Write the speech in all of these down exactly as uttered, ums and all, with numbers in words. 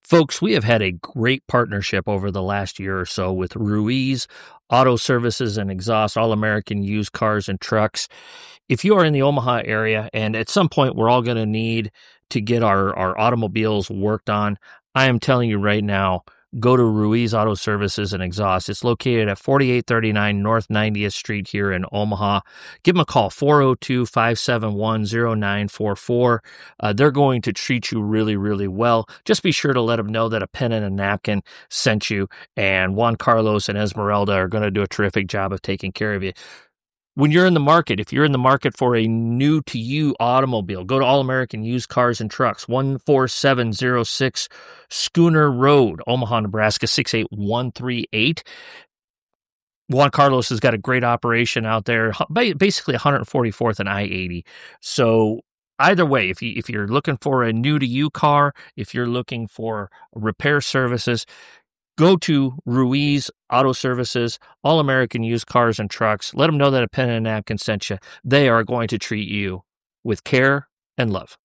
Folks, we have had a great partnership over the last year or so with Ruiz Auto Services and Exhaust, All-American Used Cars and Trucks. If you are in the Omaha area, and at some point we're all going to need to get our, our automobiles worked on, I am telling you right now, go to Ruiz Auto Services and Exhaust. It's located at forty-eight thirty-nine North ninetieth Street here in Omaha. Give them a call, four oh two, five seven one, oh nine four four. Uh, they're going to treat you really, really well. Just be sure to let them know that a pen and a napkin sent you, and Juan Carlos and Esmeralda are going to do a terrific job of taking care of you. When you're in the market, if you're in the market for a new-to-you automobile, go to All-American Used Cars and Trucks, one four seven oh six Schooner Road, Omaha, Nebraska, six eight one three eight. Juan Carlos has got a great operation out there, basically one forty-fourth and I eighty. So either way, if, you, if you're looking for a new-to-you car, if you're looking for repair services, go to Ruiz Auto Services, All-American Used Cars and Trucks. Let them know that a pen and a napkin sent you. They are going to treat you with care and love.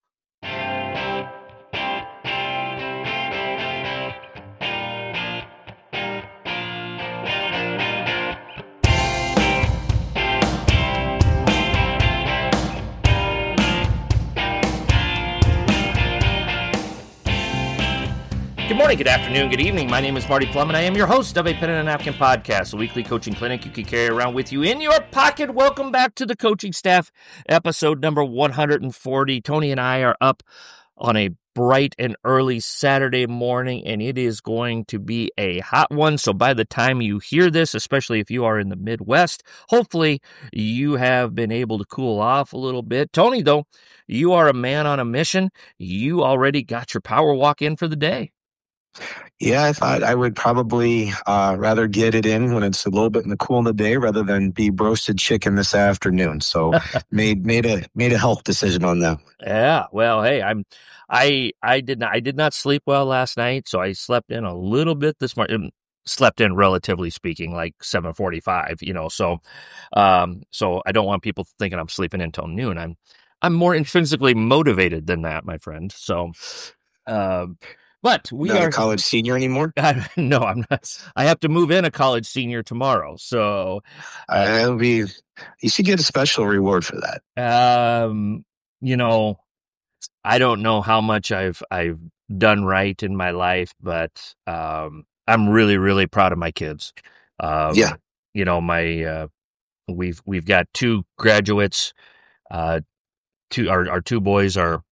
Good morning, good afternoon, good evening. My name is Marty Plum, and I am your host of a Pen and a Napkin podcast, a weekly coaching clinic you can carry around with you in your pocket. Welcome back to the Coaching Staff, episode number one forty. Tony and I are up on a bright and early Saturday morning, and it is going to be a hot one. So by the time you hear this, especially if you are in the Midwest, hopefully you have been able to cool off a little bit. Tony, though, you are a man on a mission. You already got your power walk in for the day. Yeah, I thought I would probably uh, rather get it in when it's a little bit in the cool of the day rather than be roasted chicken this afternoon. So made made a made a health decision on that. Yeah, well, hey, I'm I I did not I did not sleep well last night, so I slept in a little bit this morning. Slept in, relatively speaking, like seven forty-five. You know, so um, so I don't want people thinking I'm sleeping until noon. I'm I'm more intrinsically motivated than that, my friend. So. Um, But we not are a college senior anymore. I, no, I'm not. I have to move in a college senior tomorrow, so uh, that'll be. You should get a special reward for that. Um, you know, I don't know how much I've I've done right in my life, but um, I'm really really proud of my kids. Um, yeah, you know, my uh, we've we've got two graduates. Uh, two our our two boys are.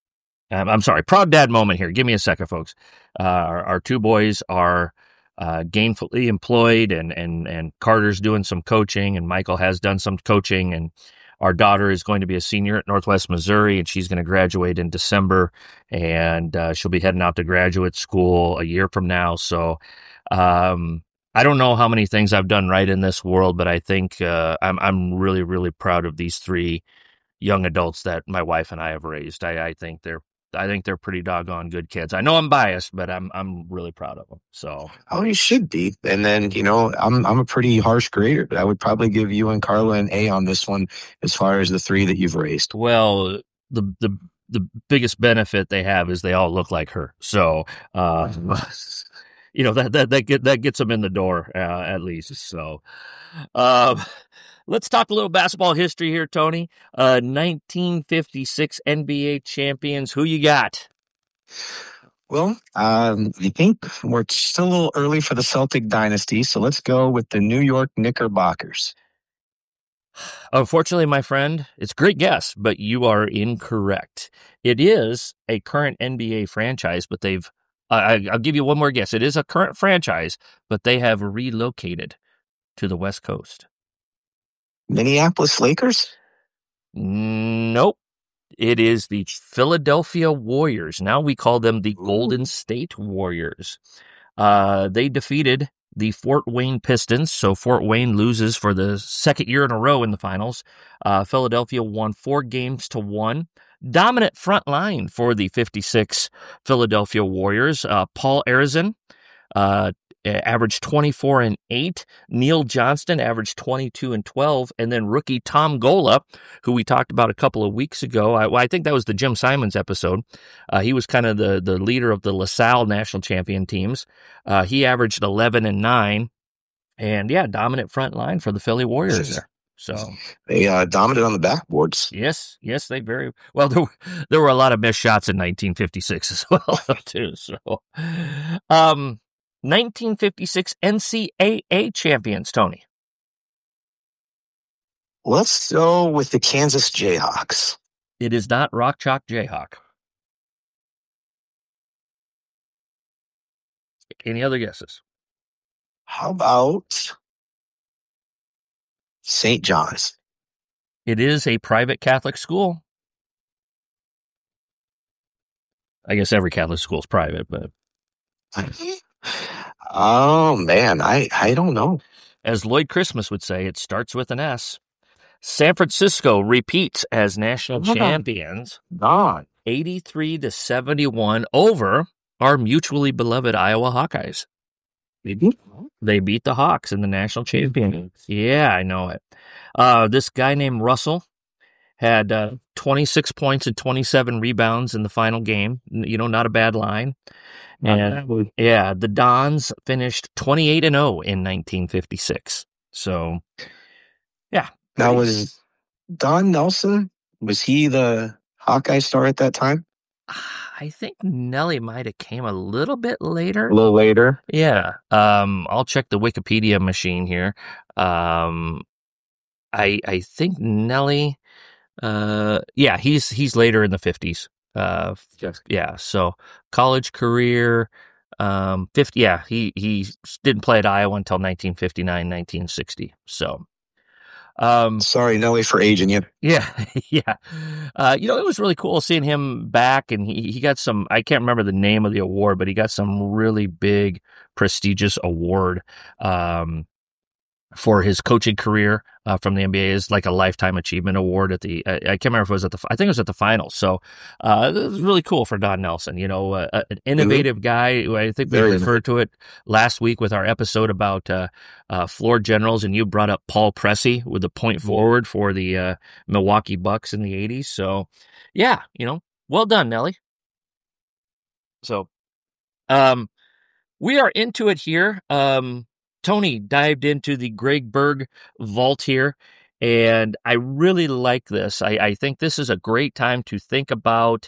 I'm sorry, proud dad moment here. Give me a second, folks. Uh, our, our two boys are uh, gainfully employed, and, and, and Carter's doing some coaching, and Michael has done some coaching, and our daughter is going to be a senior at Northwest Missouri, and she's going to graduate in December, and uh, she'll be heading out to graduate school a year from now. So um, I don't know how many things I've done right in this world, but I think uh, I'm I'm really, really proud of these three young adults that my wife and I have raised. I, I think they're I think they're pretty doggone good kids. I know I'm biased, but I'm I'm really proud of them. So, oh, you should be. And then you know, I'm I'm a pretty harsh grader, but I would probably give you and Carla an A on this one as far as the three that you've raised. Well, the the the biggest benefit they have is they all look like her. So, uh, you know that that that get that gets them in the door uh, at least. So, uh, let's talk a little basketball history here, Tony. Uh, nineteen fifty-six N B A champions. Who you got? Well, um, I think we're still a little early for the Celtic dynasty, so let's go with the New York Knickerbockers. Unfortunately, my friend, it's a great guess, but you are incorrect. It is a current N B A franchise, but they've, I, I'll give you one more guess. It is a current franchise, but they have relocated to the West Coast. Minneapolis Lakers? Nope. It is the Philadelphia Warriors. Now we call them the Golden State Warriors. Uh, they defeated the Fort Wayne Pistons, so Fort Wayne loses for the second year in a row in the finals. Uh, Philadelphia won four games to one. Dominant front line for the fifty-six Philadelphia Warriors. Uh, Paul Arizin, uh, averaged twenty-four and eight. Neil Johnston averaged twenty-two and twelve. And then rookie Tom Gola, who we talked about a couple of weeks ago. I, well, I think that was the Jim Simons episode. Uh, he was kind of the, the leader of the LaSalle national champion teams. Uh, he averaged eleven and nine. And yeah, dominant front line for the Philly Warriors there. So they uh, dominated on the backboards. Yes, yes, they very well. There were, there were a lot of missed shots in nineteen fifty-six as well, too. So, um, nineteen fifty-six N C A A champions, Tony. Let's go with the Kansas Jayhawks. It is not Rock Chalk Jayhawk. Any other guesses? How about Saint John's? It is a private Catholic school. I guess every Catholic school is private, but... Oh, man, I, I don't know. As Lloyd Christmas would say, it starts with an S. San Francisco repeats as national oh, champions. God. eighty-three to seventy-one over our mutually beloved Iowa Hawkeyes. They beat, they beat the Hawks in the national championship. Yeah, I know it. Uh, this guy named Russell had uh, twenty-six points and twenty-seven rebounds in the final game. You know, not a bad line. Not and bad. Yeah, the Dons finished twenty-eight and oh in nineteen fifty-six. So, yeah. Now, was Don Nelson, was he the Hawkeye star at that time? I think Nelly might have came a little bit later. A little later? Yeah. Um, I'll check the Wikipedia machine here. Um, I I think Nelly, uh, yeah, he's he's later in the fifties. Uh, yes. Yeah. So college career, um, fifty. Yeah, he he didn't play at Iowa until nineteen fifty-nine, nineteen sixty. So. Um, Sorry, Nelly, for aging you. Yeah, yeah. Uh, you know, it was really cool seeing him back, and he, he got some, I can't remember the name of the award, but he got some really big, prestigious award um, for his coaching career uh, from the N B A. Is like a lifetime achievement award at the, I, I can't remember if it was at the, I think it was at the finals. So uh, it was really cool for Don Nelson, you know, uh, an innovative mm-hmm. guy. I think we Very referred to it last week with our episode about uh, uh, floor generals, and you brought up Paul Pressey with the point forward for the uh, Milwaukee Bucks in the eighties. So yeah, you know, well done, Nelly. So um, we are into it here. Um, Tony dived into the Greg Berg vault here, and I really like this. I, I think this is a great time to think about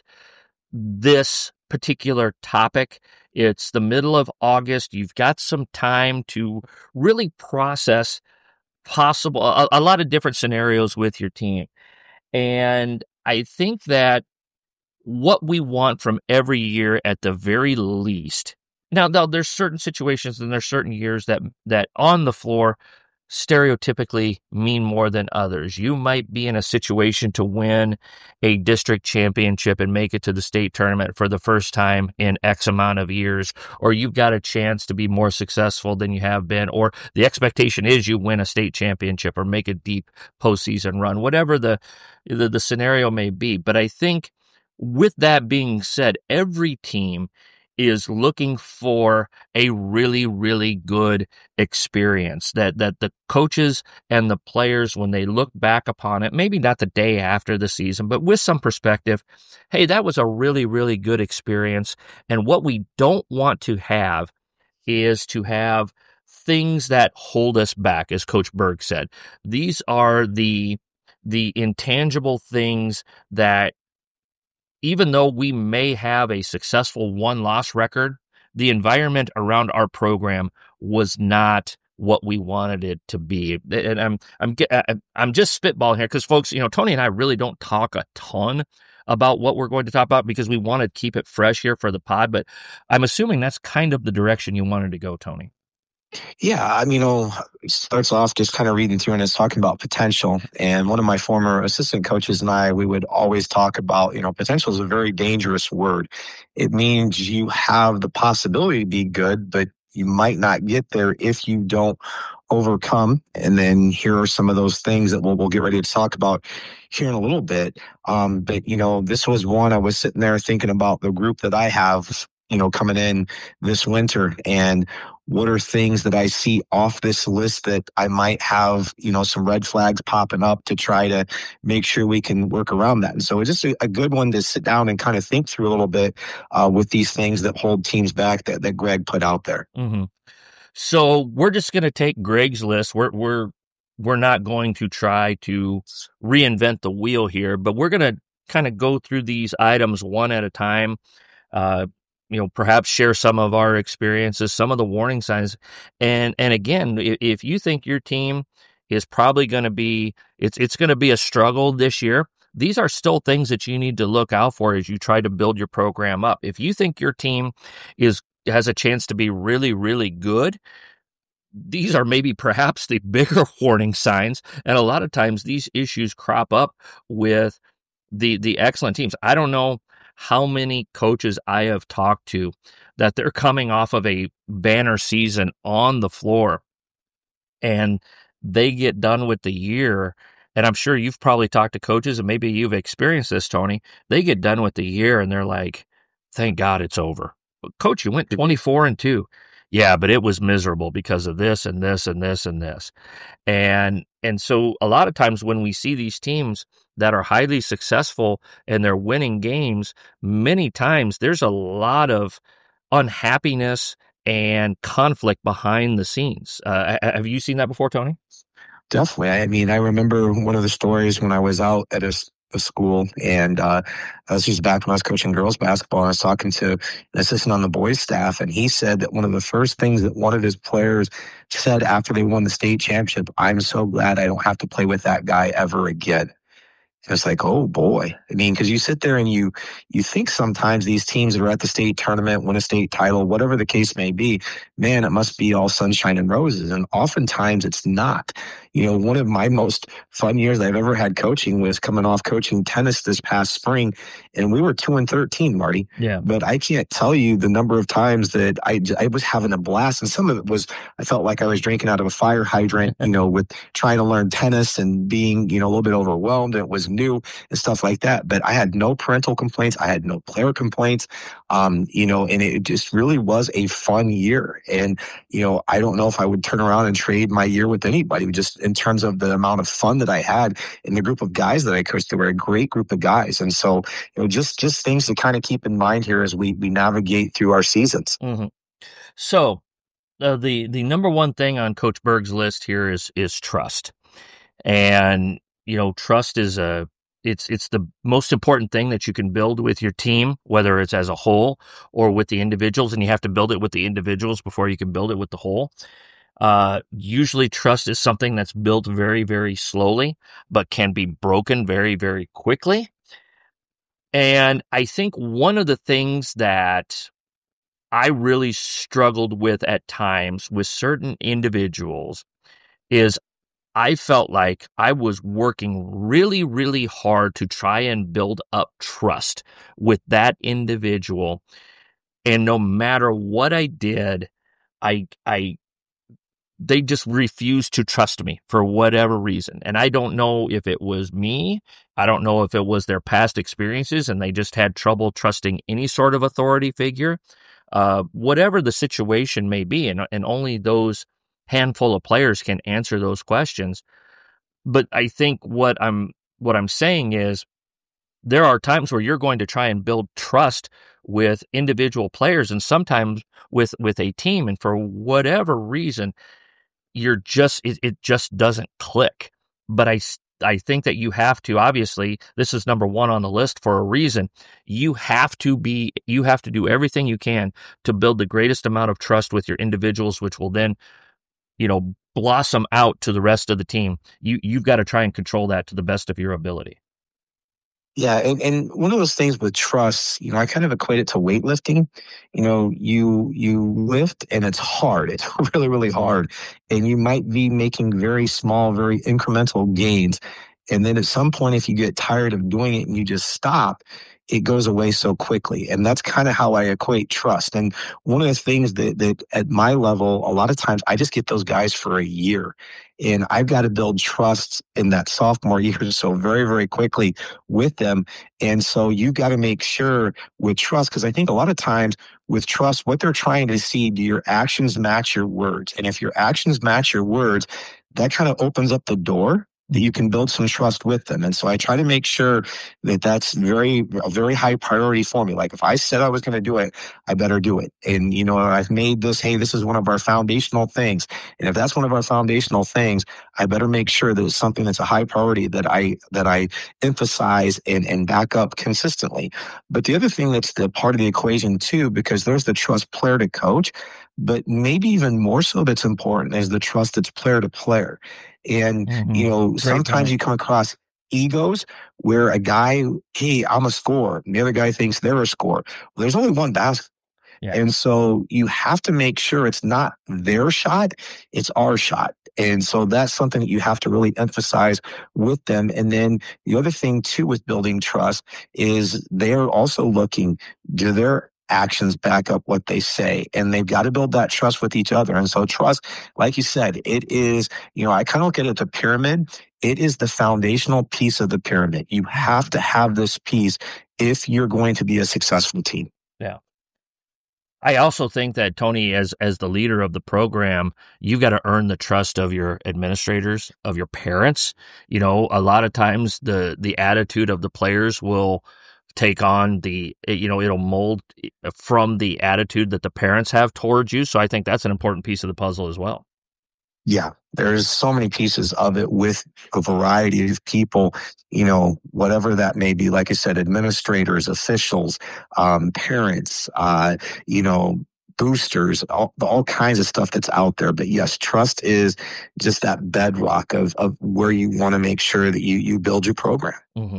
this particular topic. It's the middle of August. You've got some time to really process possible, a, a lot of different scenarios with your team. And I think that what we want from every year at the very least. Now, now, there's certain situations and there's certain years that that on the floor stereotypically mean more than others. You might be in a situation to win a district championship and make it to the state tournament for the first time in X amount of years, or you've got a chance to be more successful than you have been, or the expectation is you win a state championship or make a deep postseason run, whatever the the, the scenario may be. But I think with that being said, every team is looking for a really, really good experience that, that the coaches and the players, when they look back upon it, maybe not the day after the season, but with some perspective, hey, that was a really, really good experience. And what we don't want to have is to have things that hold us back, as Coach Berg said. These are the, the intangible things that, even though we may have a successful one-loss record, the environment around our program was not what we wanted it to be. And I'm I'm I'm just spitballing here because, folks, you know, Tony and I really don't talk a ton about what we're going to talk about because we want to keep it fresh here for the pod. But I'm assuming that's kind of the direction you wanted to go, Tony. Yeah, I mean, you know, it starts off just kind of reading through and it's talking about potential. And one of my former assistant coaches and I, we would always talk about, you know, potential is a very dangerous word. It means you have the possibility to be good, but you might not get there if you don't overcome. And then here are some of those things that we'll, we'll get ready to talk about here in a little bit. Um, but, you know, this was one I was sitting there thinking about the group that I have you know, coming in this winter, and what are things that I see off this list that I might have, you know, some red flags popping up to try to make sure we can work around that. And so it's just a, a good one to sit down and kind of think through a little bit uh, with these things that hold teams back that, that Greg put out there. Mm-hmm. So we're just going to take Greg's list. We're we're we're not going to try to reinvent the wheel here, but we're going to kind of go through these items one at a time. Uh, you know, perhaps share some of our experiences, some of the warning signs, and and again, if, if you think your team is probably going to be it's it's going to be a struggle this year, these are still things that you need to look out for as you try to build your program up. If you think your team is has a chance to be really, really good, these are maybe perhaps the bigger warning signs. And a lot of times these issues crop up with the the excellent teams. I don't know how many coaches I have talked to that they're coming off of a banner season on the floor and they get done with the year. And I'm sure you've probably talked to coaches, and maybe you've experienced this, Tony. They get done with the year and they're like, thank God it's over. Coach, you went twenty-four and two. Yeah, but it was miserable because of this and this and this and this. And and so a lot of times when we see these teams that are highly successful and they're winning games, many times there's a lot of unhappiness and conflict behind the scenes. Uh, have you seen that before, Tony? Definitely. I mean, I remember one of the stories when I was out at a, a school, and uh, this was back when I was coaching girls basketball. And I was talking to an assistant on the boys staff, and he said that one of the first things that one of his players said after they won the state championship, I'm so glad I don't have to play with that guy ever again. It's like, oh boy. I mean, because you sit there and you you think sometimes these teams that are at the state tournament, win a state title, whatever the case may be, man, it must be all sunshine and roses. And oftentimes it's not. You know, one of my most fun years I've ever had coaching was coming off coaching tennis this past spring, and we were two and thirteen, Marty. Yeah. But I can't tell you the number of times that I, I was having a blast, and some of it was I felt like I was drinking out of a fire hydrant. You know, with trying to learn tennis and being you know a little bit overwhelmed. It was new and stuff like that. But I had no parental complaints. I had no player complaints. Um, you know, and it just really was a fun year. And you know, I don't know if I would turn around and trade my year with anybody. Just in terms of the amount of fun that I had in the group of guys that I coached. They were a great group of guys. And so, you know, just, just things to kind of keep in mind here as we, we navigate through our seasons. Mm-hmm. So uh, the, the number one thing on Coach Berg's list here is, is trust. And, you know, trust is a, it's, it's the most important thing that you can build with your team, whether it's as a whole or with the individuals, and you have to build it with the individuals before you can build it with the whole. Uh, usually trust is something that's built very, very slowly, but can be broken very, very quickly. And I think one of the things that I really struggled with at times with certain individuals is I felt like I was working really, really hard to try and build up trust with that individual. And no matter what I did, I, I, they just refused to trust me for whatever reason. And I don't know if it was me. I don't know if it was their past experiences and they just had trouble trusting any sort of authority figure. Uh, whatever the situation may be, and, and only those handful of players can answer those questions. But I think what I'm what I'm saying is there are times where you're going to try and build trust with individual players and sometimes with, with a team. And for whatever reason, you're just, it, it just doesn't click. But I, I think that you have to, obviously, this is number one on the list for a reason. You have to be, you have to do everything you can to build the greatest amount of trust with your individuals, which will then, you know, blossom out to the rest of the team. You, you've got to try and control that to the best of your ability. Yeah, and, and one of those things with trust, you know, I kind of equate it to weightlifting. You know, you you lift and it's hard. It's really, really hard. And you might be making very small, very incremental gains. And then at some point, if you get tired of doing it and you just stop, it goes away so quickly. And that's kind of how I equate trust. And one of the things that, that at my level, a lot of times I just get those guys for a year. And I've got to build trust in that sophomore year so very, very quickly with them. And so you got to make sure with trust, because I think a lot of times with trust, what they're trying to see, do your actions match your words? And if your actions match your words, that kind of opens up the door that you can build some trust with them. And so I try to make sure that that's very, a very high priority for me. Like if I said I was going to do it, I better do it. And, you know, I've made this, hey, this is one of our foundational things. And if that's one of our foundational things, I better make sure that it's something that's a high priority that I, that I emphasize and, and back up consistently. But the other thing that's the part of the equation too, because there's the trust player to coach, but maybe even more so that's important is the trust that's player to player. And, Mhm. you know, Great sometimes point. you come across egos where a guy, hey, I'm a scorer. And the other guy thinks they're a scorer. Well, there's only one basket. Yeah. And so you have to make sure it's not their shot, it's our shot. And so that's something that you have to really emphasize with them. And then the other thing too with building trust is they're also looking, do their actions back up what they say? And they've got to build that trust with each other. And so trust, like you said, it is, you know, I kind of look at it as a pyramid. It is the foundational piece of the pyramid. You have to have this piece if you're going to be a successful team. Yeah. I also think that, Tony, as as the leader of the program, you got to earn the trust of your administrators, of your parents. You know, a lot of times the the attitude of the players will take on the, you know, it'll mold from the attitude that the parents have towards you. So I think that's an important piece of the puzzle as well. Yeah, there's so many pieces of it with a variety of people, you know, whatever that may be. Like I said, administrators, officials, um, parents, uh, you know, boosters, all, all kinds of stuff that's out there. But yes, trust is just that bedrock of, of where you want to make sure that you, you build your program. Mm-hmm.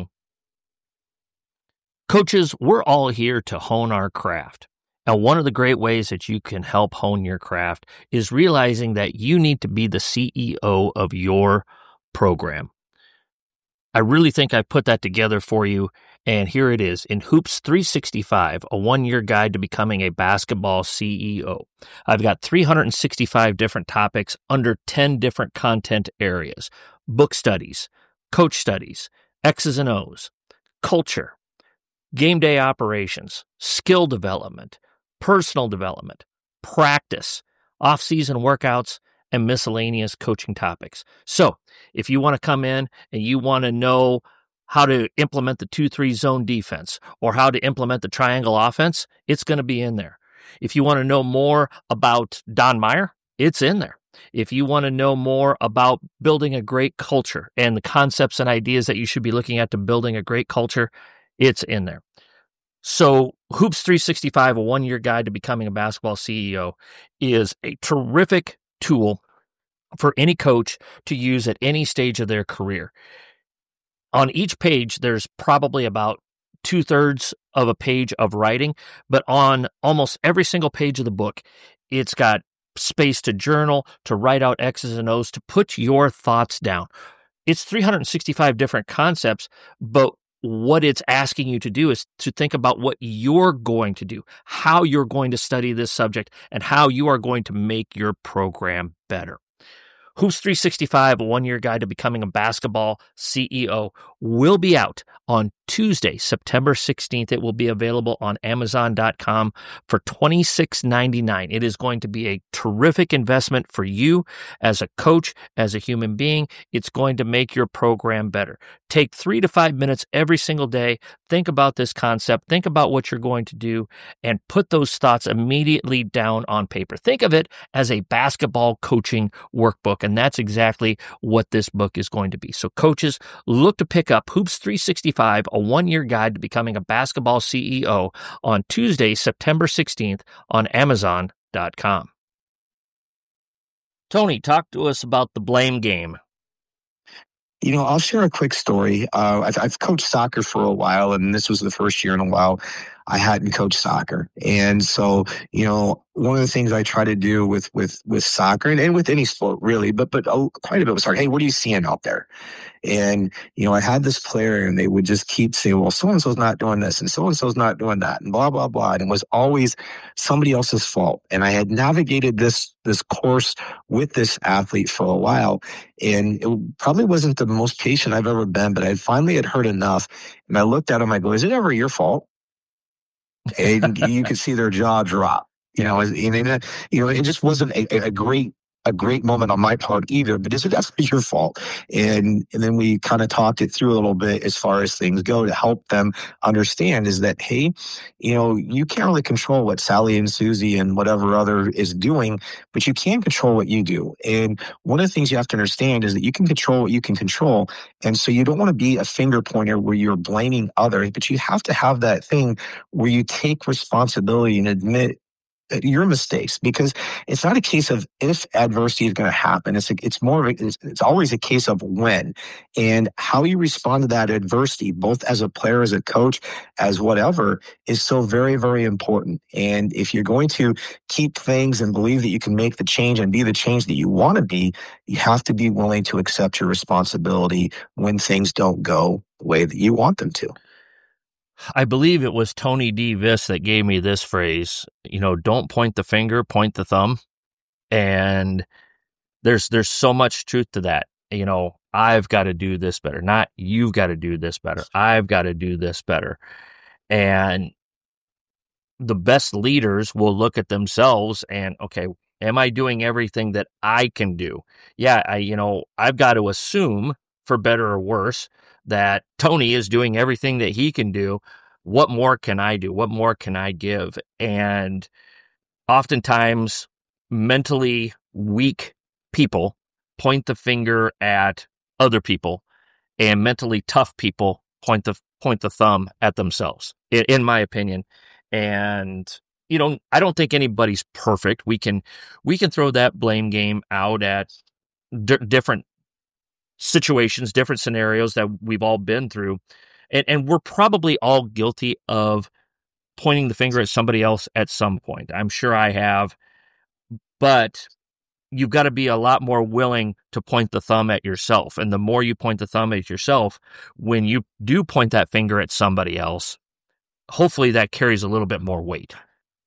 Coaches, we're all here to hone our craft. Now, one of the great ways that you can help hone your craft is realizing that you need to be the C E O of your program. I really think I've put that together for you, and here it is in Hoops three sixty-five, a one-year guide to becoming a basketball C E O. I've got three hundred sixty-five different topics under ten different content areas: book studies, coach studies, X's and O's, culture, game day operations, skill development, personal development, practice, off-season workouts, and miscellaneous coaching topics. So if you want to come in and you want to know how to implement the two three zone defense or how to implement the triangle offense, it's going to be in there. If you want to know more about Don Meyer, it's in there. If you want to know more about building a great culture and the concepts and ideas that you should be looking at to building a great culture, it's in there. So Hoops three sixty-five, a one-year guide to becoming a basketball C E O, is a terrific tool for any coach to use at any stage of their career. On each page, there's probably about two-thirds of a page of writing, but on almost every single page of the book, it's got space to journal, to write out X's and O's, to put your thoughts down. It's three hundred sixty-five different concepts, but what it's asking you to do is to think about what you're going to do, how you're going to study this subject, and how you are going to make your program better. Hoops three sixty-five, a one-year guide to becoming a basketball C E O, will be out on Tuesday, September sixteenth. It will be available on Amazon dot com for twenty-six ninety-nine. It is going to be a terrific investment for you as a coach, as a human being. It's going to make your program better. Take three to five minutes every single day. Think about this concept. Think about what you're going to do and put those thoughts immediately down on paper. Think of it as a basketball coaching workbook, and that's exactly what this book is going to be. So coaches, look to pick up Hoops three sixty-five, a one-year guide to becoming a basketball C E O, on Tuesday, September sixteenth on Amazon dot com. Tony, talk to us about the blame game. You know, I'll share a quick story. Uh, I've, I've coached soccer for a while, and this was the first year in a while. I hadn't coached soccer. And so, you know, one of the things I try to do with with with soccer and, and with any sport really, but but uh, quite a bit with soccer. Hey, what are you seeing out there? And, you know, I had this player and they would just keep saying, well, so and so's not doing this and so and so's not doing that and blah, blah, blah. And it was always somebody else's fault. And I had navigated this this course with this athlete for a while. And it probably wasn't the most patient I've ever been, but I finally had heard enough. And I looked at him, I go, is it ever your fault? And you could see their jaw drop. You know, and, and, you know, it just wasn't a, a great a great moment on my part either, but is it definitely your fault? And and then we kind of talked it through a little bit as far as things go to help them understand is that, hey, you know, you can't really control what Sally and Susie and whatever other is doing, but you can control what you do. And one of the things you have to understand is that you can control what you can control. And so you don't want to be a finger pointer where you're blaming others, but you have to have that thing where you take responsibility and admit your mistakes, because it's not a case of if adversity is going to happen. It's a, it's more of a, it's, it's always a case of when, and how you respond to that adversity, both as a player, as a coach, as whatever, is so very, very important. And if you're going to keep things and believe that you can make the change and be the change that you want to be, you have to be willing to accept your responsibility when things don't go the way that you want them to. I believe it was Tony D. Viss that gave me this phrase, you know, don't point the finger, point the thumb. And there's there's so much truth to that. You know, I've got to do this better, not you've got to do this better. I've got to do this better. And the best leaders will look at themselves and, okay, am I doing everything that I can do? Yeah, I, you know, I've got to assume, for better or worse, that Tony is doing everything that he can do. What more can I do? What more can I give? And oftentimes, mentally weak people point the finger at other people, and mentally tough people point the point the thumb at themselves, in, in my opinion. And you know, I don't think anybody's perfect. We can we can throw that blame game out at d- different situations, different scenarios that we've all been through. And, and we're probably all guilty of pointing the finger at somebody else at some point. I'm sure I have. But you've got to be a lot more willing to point the thumb at yourself. And the more you point the thumb at yourself, when you do point that finger at somebody else, hopefully that carries a little bit more weight.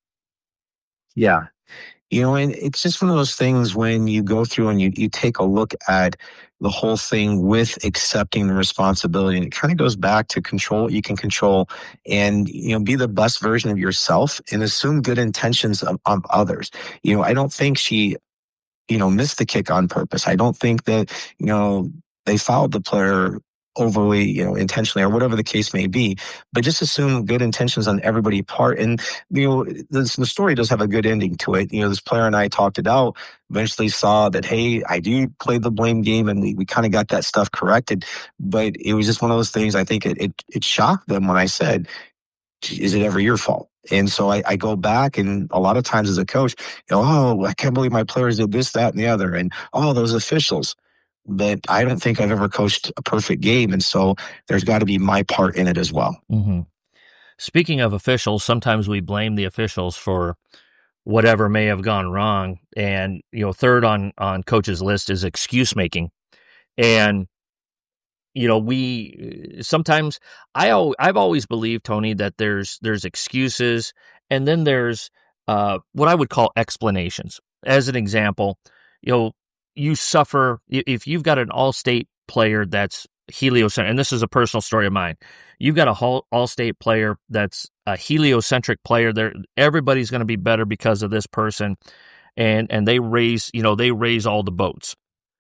Yeah. You know, and it's just one of those things when you go through and you, you take a look at the whole thing with accepting the responsibility. And it kind of goes back to control what you can control and, you know, be the best version of yourself and assume good intentions of, of others. You know, I don't think she, you know, missed the kick on purpose. I don't think that, you know, they fouled the player overly, you know, intentionally or whatever the case may be, but just assume good intentions on everybody's part. And, you know, this, the story does have a good ending to it. You know, this player and I talked it out, eventually saw that, hey, I do play the blame game and we, we kind of got that stuff corrected. But it was just one of those things, I think it, it, it shocked them when I said, is it ever your fault? And so I, I go back and a lot of times as a coach, you know, oh, I can't believe my players did this, that, and the other. And, oh, those officials. But I don't think I've ever coached a perfect game. And so there's got to be my part in it as well. Mm-hmm. Speaking of officials, sometimes we blame the officials for whatever may have gone wrong. And, you know, third on, on coach's list is excuse making. And, you know, we sometimes I I've always believed, Tony, that there's there's excuses and then there's uh, what I would call explanations. As an example, you know, you suffer if you've got an all-state player that's heliocentric, and this is a personal story of mine. You've got a all-state player that's a heliocentric player. There, everybody's going to be better because of this person, and and they raise, you know, they raise all the boats.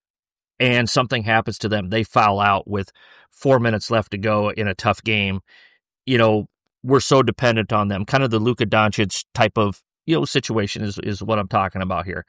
And something happens to them, they foul out with four minutes left to go in a tough game. You know, we're so dependent on them. Kind of the Luka Doncic type of, you know, situation is is what I'm talking about here.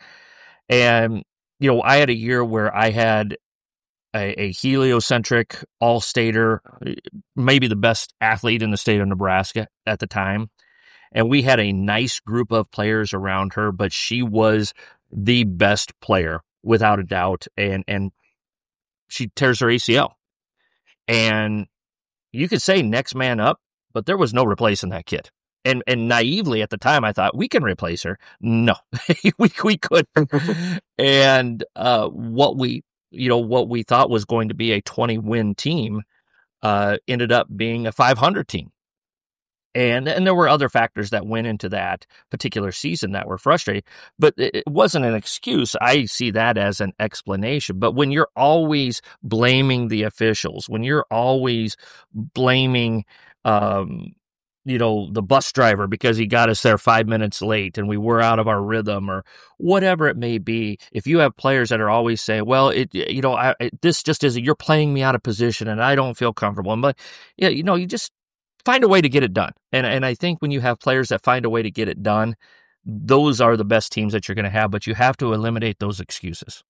And you know, I had a year where I had a, a heliocentric all-stater, maybe the best athlete in the state of Nebraska at the time. And we had a nice group of players around her, but she was the best player without a doubt. And, and she tears her A C L. And you could say next man up, but there was no replacing that kid. and and naively at the time, I thought we can replace her. No, we we couldn't. And uh, what we you know what we thought was going to be a twenty win team uh, ended up being a five hundred team. And and there were other factors that went into that particular season that were frustrating, but it wasn't an excuse. I see that as an explanation. But when you're always blaming the officials, when you're always blaming, um, you know, the bus driver because he got us there five minutes late and we were out of our rhythm or whatever it may be, if you have players that are always saying, well, it, you know, I, it, this just isn't, you're playing me out of position and I don't feel comfortable. But, yeah, you know, you just find a way to get it done. And and I think when you have players that find a way to get it done, those are the best teams that you're going to have, but you have to eliminate those excuses.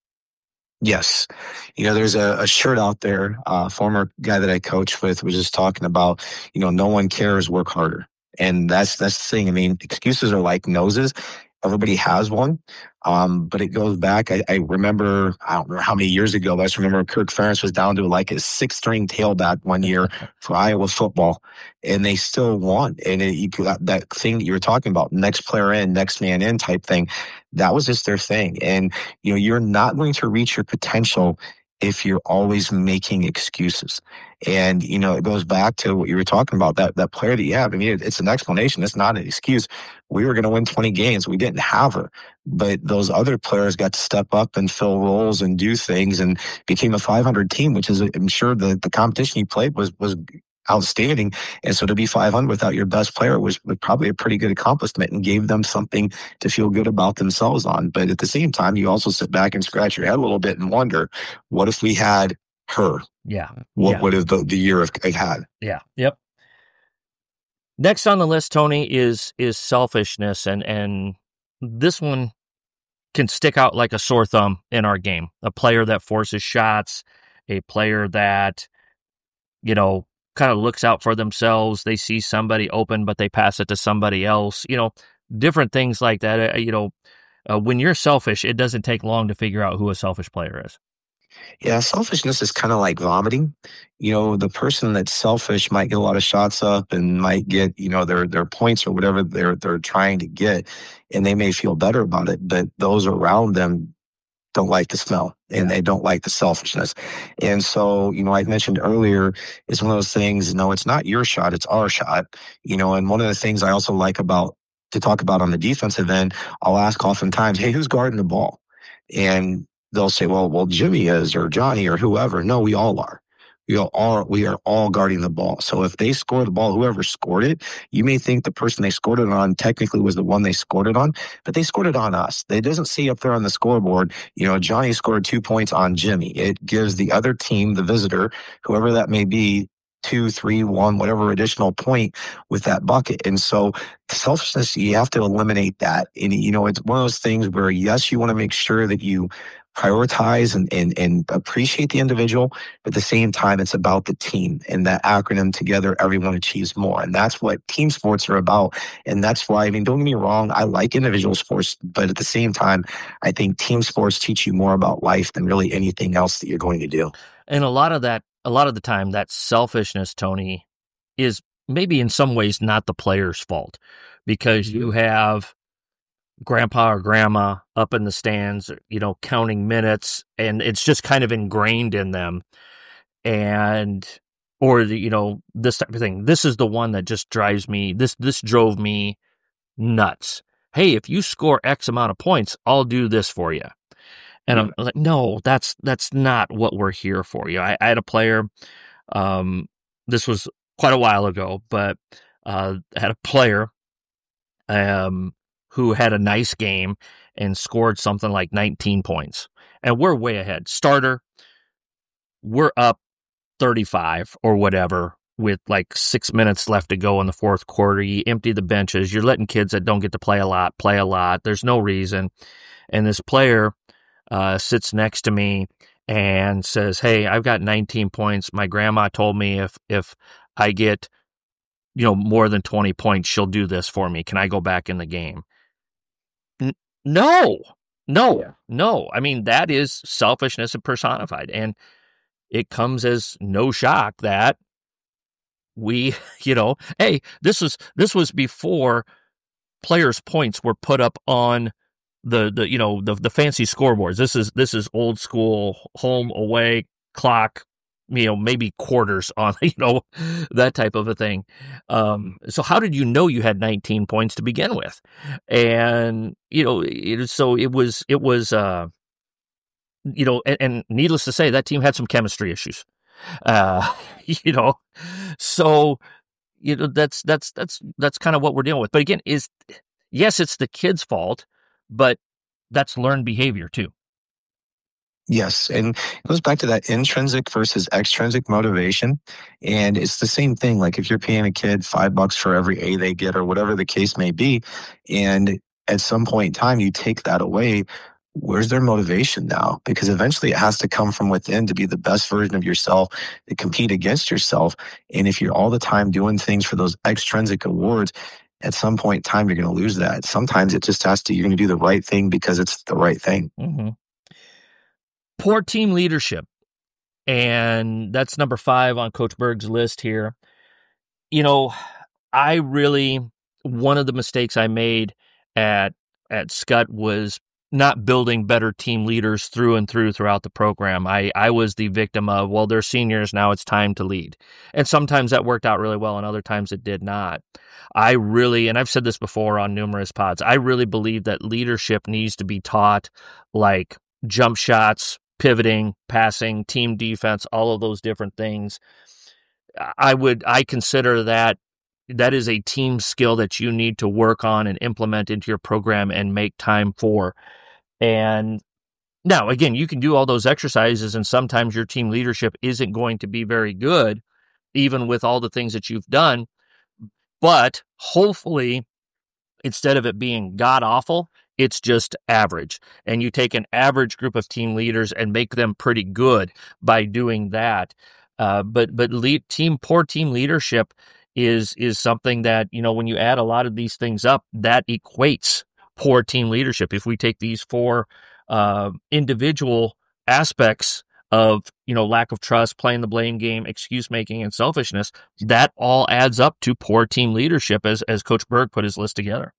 Yes. You know, there's a, a shirt out there, a uh, former guy that I coached with was just talking about, you know, no one cares, work harder. And that's, that's the thing. I mean, excuses are like noses. Everybody has one. Um, but it goes back. I, I remember, I don't remember how many years ago, but I just remember Kirk Ferentz was down to like his sixth string tailback one year for Iowa football, and they still won. And it, you got that thing that you were talking about, next player in, next man in type thing. That was just their thing. And, you know, you're not going to reach your potential if you're always making excuses. And, you know, it goes back to what you were talking about, that, that player that you have. I mean, it, it's an explanation. It's not an excuse. We were going to win twenty games. We didn't have her. But those other players got to step up and fill roles and do things and became a five hundred team, which is, I'm sure the, the competition you played was, was outstanding. And so to be five hundred without your best player was, was probably a pretty good accomplishment and gave them something to feel good about themselves on. But at the same time, you also sit back and scratch your head a little bit and wonder, what if we had her? Yeah. What yeah. would have the, the year have had? Yeah. Yep. Next on the list, Tony, is is selfishness, and and this one can stick out like a sore thumb in our game. A player that forces shots, a player that, you know, kind of looks out for themselves. They see somebody open, but they pass it to somebody else. You know, different things like that. Uh, you know, uh, when you're selfish, it doesn't take long to figure out who a selfish player is. Yeah, selfishness is kind of like vomiting. You know, the person that's selfish might get a lot of shots up and might get, you know, their their points or whatever they're they're trying to get, and they may feel better about it, but those around them don't like the smell and they don't like the selfishness. And so, you know, I mentioned earlier, it's one of those things, you know, it's not your shot, it's our shot. You know, and one of the things I also like about to talk about on the defensive end, I'll ask oftentimes, hey, who's guarding the ball? And they'll say, well, well, Jimmy is or Johnny or whoever. No, we all are. We all are, we are all guarding the ball. So if they score the ball, whoever scored it, you may think the person they scored it on technically was the one they scored it on, but they scored it on us. It doesn't see up there on the scoreboard, you know, Johnny scored two points on Jimmy. It gives the other team, the visitor, whoever that may be, two, three, one, whatever additional point with that bucket. And so selfishness, you have to eliminate that. And, you know, it's one of those things where, yes, you want to make sure that you prioritize and, and, and appreciate the individual, but at the same time, it's about the team and that acronym together, everyone achieves more. And that's what team sports are about. And that's why, I mean, don't get me wrong, I like individual sports, but at the same time, I think team sports teach you more about life than really anything else that you're going to do. And a lot of that, a lot of the time, that selfishness, Tony, is maybe in some ways not the player's fault, because you have grandpa or grandma up in the stands, you know, counting minutes, and it's just kind of ingrained in them. And, or, the, you know, this type of thing. This is the one that just drives me, this, this drove me nuts. Hey, if you score X amount of points, I'll do this for you. And I'm like, no, that's, that's not what we're here for. You know, I, I had a player, um, this was quite a while ago, but, uh, I had a player, um, who had a nice game and scored something like nineteen points. And we're way ahead. Starter, we're up thirty-five or whatever with like six minutes left to go in the fourth quarter. You empty the benches. You're letting kids that don't get to play a lot play a lot. There's no reason. And this player uh, sits next to me and says, hey, I've got nineteen points. My grandma told me if if I get, you know, more than twenty points, she'll do this for me. Can I go back in the game? N- no, no, yeah. no. I mean, that is selfishness personified. And it comes as no shock that we, you know, hey, this was this was before players' points were put up on the the you know the the fancy scoreboards. This is this is old school home away clock, you know, maybe quarters on, you know, that type of a thing. Um, so how did you know you had nineteen points to begin with? And you know, it, so it was it was uh, you know, and, and needless to say, that team had some chemistry issues. Uh, you know, so you know that's that's that's that's kind of what we're dealing with. But again, is yes, it's the kid's fault, but that's learned behavior too. Yes, and it goes back to that intrinsic versus extrinsic motivation, and it's the same thing. Like if you're paying a kid five bucks for every A they get, or whatever the case may be, and at some point in time you take that away, where's their motivation now? Because eventually it has to come from within to be the best version of yourself, to compete against yourself. And if you're all the time doing things for those extrinsic awards, at some point in time you're going to lose that. Sometimes it just has to, you're going to do the right thing because it's the right thing. Mm-hmm. Poor team leadership. And that's number five on Coach Berg's list here. You know, I really, one of the mistakes I made at at Scott was not building better team leaders through and through throughout the program. I, I was the victim of, well, they're seniors, now it's time to lead. And sometimes that worked out really well, and other times it did not. I really, and I've said this before on numerous pods, I really believe that leadership needs to be taught like jump shots, pivoting, passing, team defense, all of those different things. I would, I consider that that is a team skill that you need to work on and implement into your program and make time for. And now, again, you can do all those exercises, and sometimes your team leadership isn't going to be very good, even with all the things that you've done. But hopefully, instead of it being god-awful, it's just average. And you take an average group of team leaders and make them pretty good by doing that. Uh, but but lead, team poor team leadership is is something that, you know, when you add a lot of these things up, that equates poor team leadership. If we take these four uh, individual aspects of, you know, lack of trust, playing the blame game, excuse making, and selfishness, that all adds up to poor team leadership, as as Coach Berg put his list together.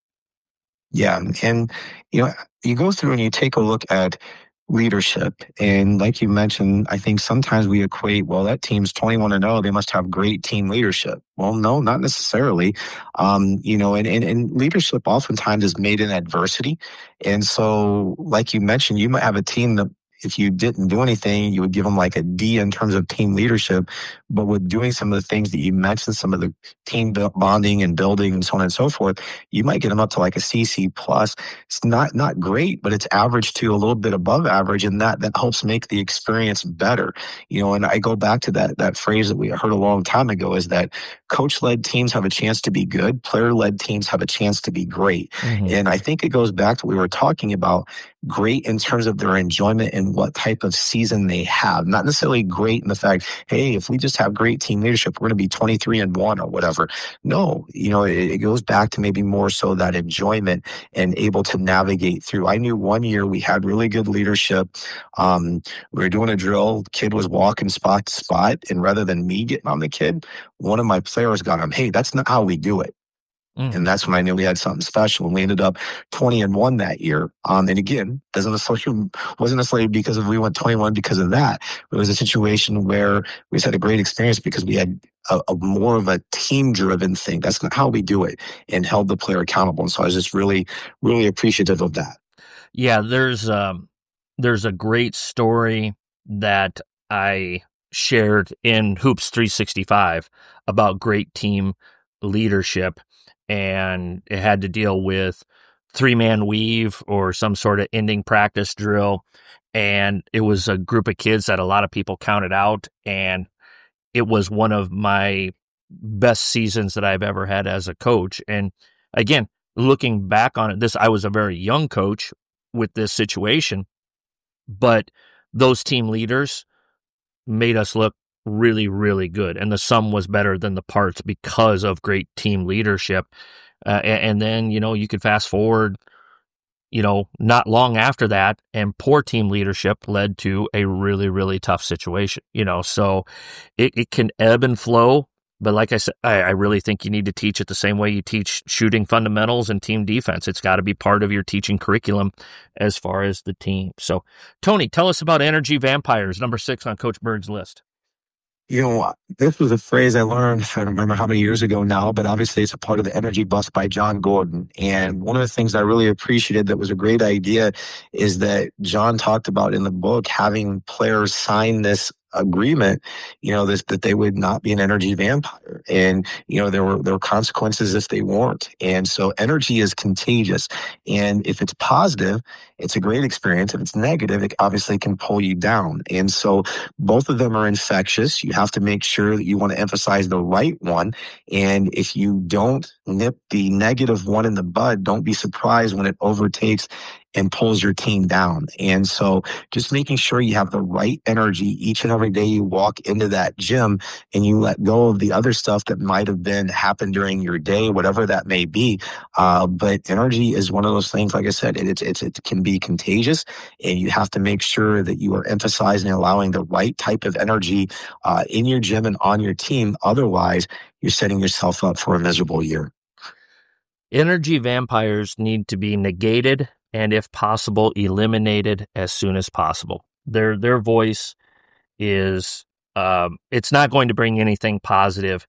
Yeah, and you know, you go through and you take a look at leadership, and like you mentioned, I think sometimes we equate, well, that team's twenty-one and oh, they must have great team leadership. Well, no, not necessarily. Um, you know, and, and and leadership oftentimes is made in adversity, and so, like you mentioned, you might have a team that, if you didn't do anything, you would give them like a D in terms of team leadership. But with doing some of the things that you mentioned, some of the team bonding and building and so on and so forth, you might get them up to like a C, C plus. It's not not great, but it's average to a little bit above average, and that that helps make the experience better. You know, and I go back to that that phrase that we heard a long time ago, is that coach-led teams have a chance to be good, player-led teams have a chance to be great. Mm-hmm. And I think it goes back to what we were talking about, great in terms of their enjoyment and what type of season they have. Not necessarily great in the fact, hey, if we just have great team leadership, we're going to be twenty-three and one or whatever. No, you know, it, it goes back to maybe more so that enjoyment and able to navigate through. I knew one year we had really good leadership. Um, we were doing a drill. Kid was walking spot to spot, and rather than me getting on the kid, one of my players got him, hey, that's not how we do it. Mm. And that's when I knew we had something special. And we ended up twenty and one that year. Um, and again, doesn't necessarily, wasn't necessarily because of we went twenty-one because of that. It was a situation where we just had a great experience because we had a, a more of a team-driven thing. That's not how we do it, and held the player accountable. And so I was just really, really appreciative of that. Yeah, there's um, there's a great story that I shared in Hoops three sixty-five about great team leadership. And it had to deal with three-man weave or some sort of ending practice drill. And it was a group of kids that a lot of people counted out. And it was one of my best seasons that I've ever had as a coach. And again, looking back on it, this, I was a very young coach with this situation, but those team leaders made us look really, really good. And the sum was better than the parts because of great team leadership. Uh, and, and then, you know, you could fast forward, you know, not long after that, and poor team leadership led to a really, really tough situation, you know, so it, it can ebb and flow, But like I said, I, I really think you need to teach it the same way you teach shooting fundamentals and team defense. It's got to be part of your teaching curriculum as far as the team. So, Tony, tell us about energy vampires, number six on Coach Berg's list. You know, this was a phrase I learned, I don't remember how many years ago now, but obviously it's a part of the Energy Bus by John Gordon. And one of the things I really appreciated that was a great idea is that John talked about in the book having players sign this agreement, you know, this, that they would not be an energy vampire. And, you know, there were, there were consequences if they weren't. And so energy is contagious. And if it's positive, it's a great experience. If it's negative, it obviously can pull you down. And so both of them are infectious. You have to make sure that you want to emphasize the right one. And if you don't nip the negative one in the bud, don't be surprised when it overtakes and pulls your team down. And so just making sure you have the right energy each and every day you walk into that gym, and you let go of the other stuff that might have been happened during your day, whatever that may be. Uh, but energy is one of those things, like I said, it, it's, it's, it can be contagious, and you have to make sure that you are emphasizing and allowing the right type of energy uh, in your gym and on your team. Otherwise, you're setting yourself up for a miserable year. Energy vampires need to be negated and, if possible, eliminated as soon as possible. Their their voice is, um, it's not going to bring anything positive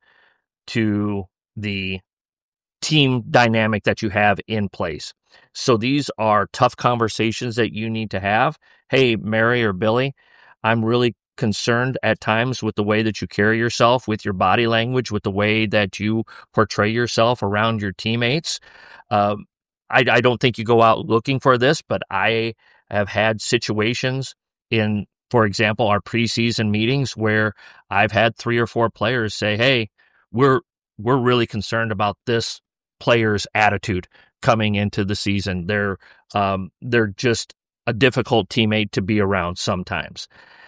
to the team dynamic that you have in place. So these are tough conversations that you need to have. Hey, Mary or Billy, I'm really concerned at times with the way that you carry yourself, with your body language, with the way that you portray yourself around your teammates. Um, I, I don't think you go out looking for this, but I have had situations in, for example, our preseason meetings where I've had three or four players say, hey, we're we're really concerned about this player's attitude coming into the season. They're um, they're just a difficult teammate to be around sometimes.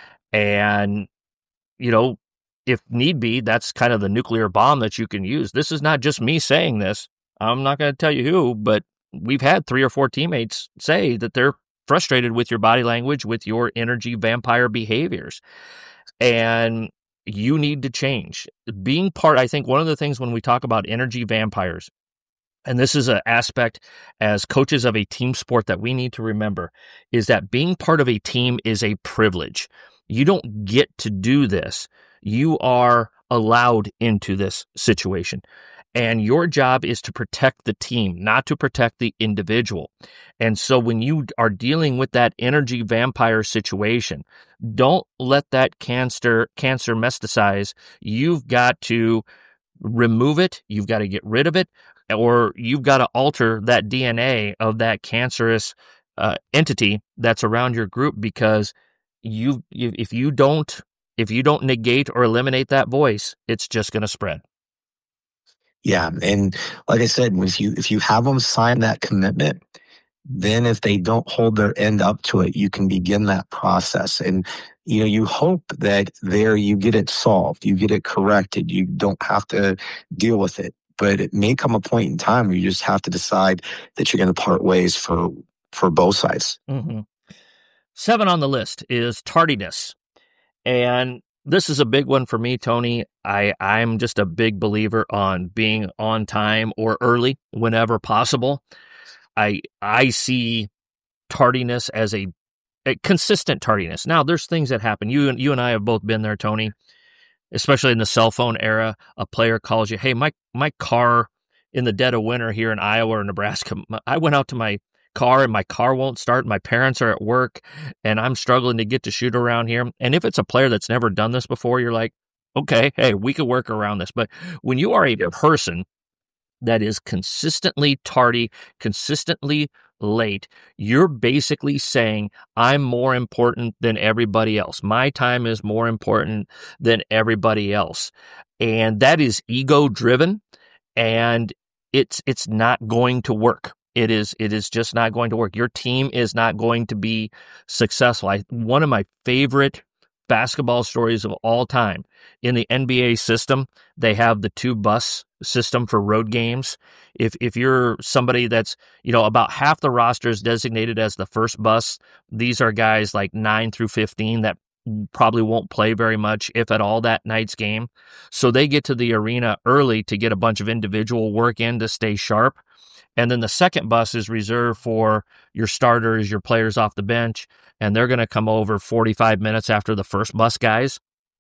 And, you know, if need be, that's kind of the nuclear bomb that you can use. This is not just me saying this. I'm not going to tell you who, but we've had three or four teammates say that they're frustrated with your body language, with your energy vampire behaviors. And you need to change. Being part, I think one of the things when we talk about energy vampires, and this is an aspect as coaches of a team sport that we need to remember, is that being part of a team is a privilege. You don't get to do this. You are allowed into this situation. And your job is to protect the team, not to protect the individual. And so when you are dealing with that energy vampire situation, don't let that cancer cancer metastasize. You've got to remove it. You've got to get rid of it, or you've got to alter that D N A of that cancerous uh, entity that's around your group, because you, you if you don't if you don't negate or eliminate that voice, it's just going to spread. Yeah, and like I said, if you if you have them sign that commitment, then if they don't hold their end up to it, you can begin that process. And you know, you hope that there you get it solved, you get it corrected, you don't have to deal with it. But it may come a point in time where you just have to decide that you're going to part ways for for both sides. Mm-hmm. Seven on the list is tardiness. And this is a big one for me, Tony. I, I'm just a big believer on being on time or early whenever possible. I I see tardiness as a, a consistent tardiness. Now, there's things that happen. You and you and I have both been there, Tony, especially in the cell phone era. A player calls you, hey, my my car in the dead of winter here in Iowa or Nebraska, I went out to my car and my car won't start. My parents are at work and I'm struggling to get to shoot around here. And if it's a player that's never done this before, you're like, okay, hey, we could work around this. But when you are a person that is consistently tardy, consistently late, you're basically saying, I'm more important than everybody else. My time is more important than everybody else. And that is ego driven, and it's it's not going to work. It is it is just not going to work. Your team is not going to be successful. I, one of my favorite basketball stories of all time, in the N B A system, they have the two bus system for road games. If if you're somebody that's, you know, about half the roster is designated as the first bus, these are guys like nine through fifteen that probably won't play very much, if at all, that night's game. So they get to the arena early to get a bunch of individual work in to stay sharp. And then the second bus is reserved for your starters, your players off the bench, and they're going to come over forty-five minutes after the first bus guys.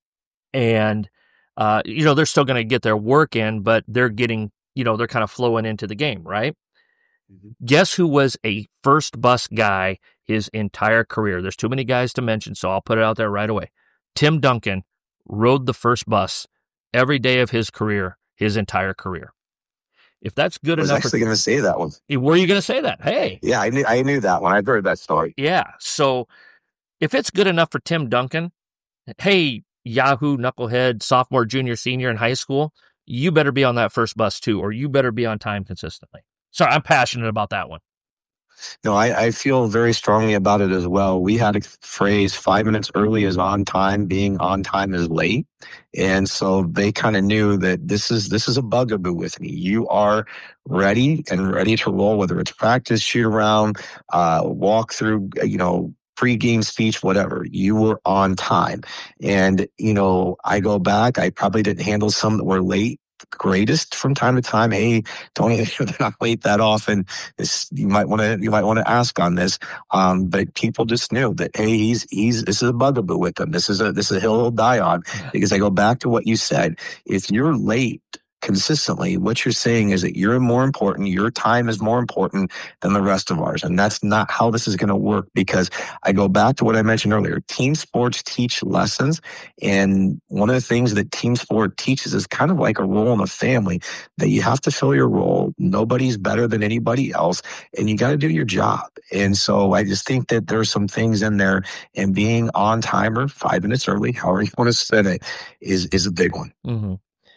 And, uh, you know, they're still going to get their work in, but they're getting, you know, they're kind of flowing into the game, right? Mm-hmm. Guess who was a first bus guy his entire career? There's too many guys to mention, so I'll put it out there right away. Tim Duncan rode the first bus every day of his career, his entire career. If that's good enough. I was actually going to say that one. Were you going to say that? Hey. Yeah, I knew, I knew that one. I've heard that story. Yeah. So if it's good enough for Tim Duncan, hey, Yahoo, knucklehead, sophomore, junior, senior in high school, you better be on that first bus too, or you better be on time consistently. Sorry, I'm passionate about that one. No, I, I feel very strongly about it as well. We had a phrase, five minutes early is on time, being on time is late. And so they kind of knew that this is this is a bugaboo with me. You are ready and ready to roll, whether it's practice, shoot around, uh, walk through, you know, pre-game speech, whatever. You were on time. And, you know, I go back, I probably didn't handle some that were late greatest from time to time. Hey, Tony, they're not late that often. This, you might want to you might want to ask on this. Um, but people just knew that, hey, he's he's this is a bugaboo with him. This is a this is a hill he'll die on. Because I go back to what you said. If you're late consistently, what you're saying is that you're more important, your time is more important than the rest of ours. And that's not how this is going to work, because I go back to what I mentioned earlier. Team sports teach lessons. And one of the things that team sport teaches is kind of like a role in a family, that you have to fill your role. Nobody's better than anybody else, and you got to do your job. And so I just think that there's some things in there, and being on time or five minutes early, however you want to set it, is, is a big one. Mm-hmm.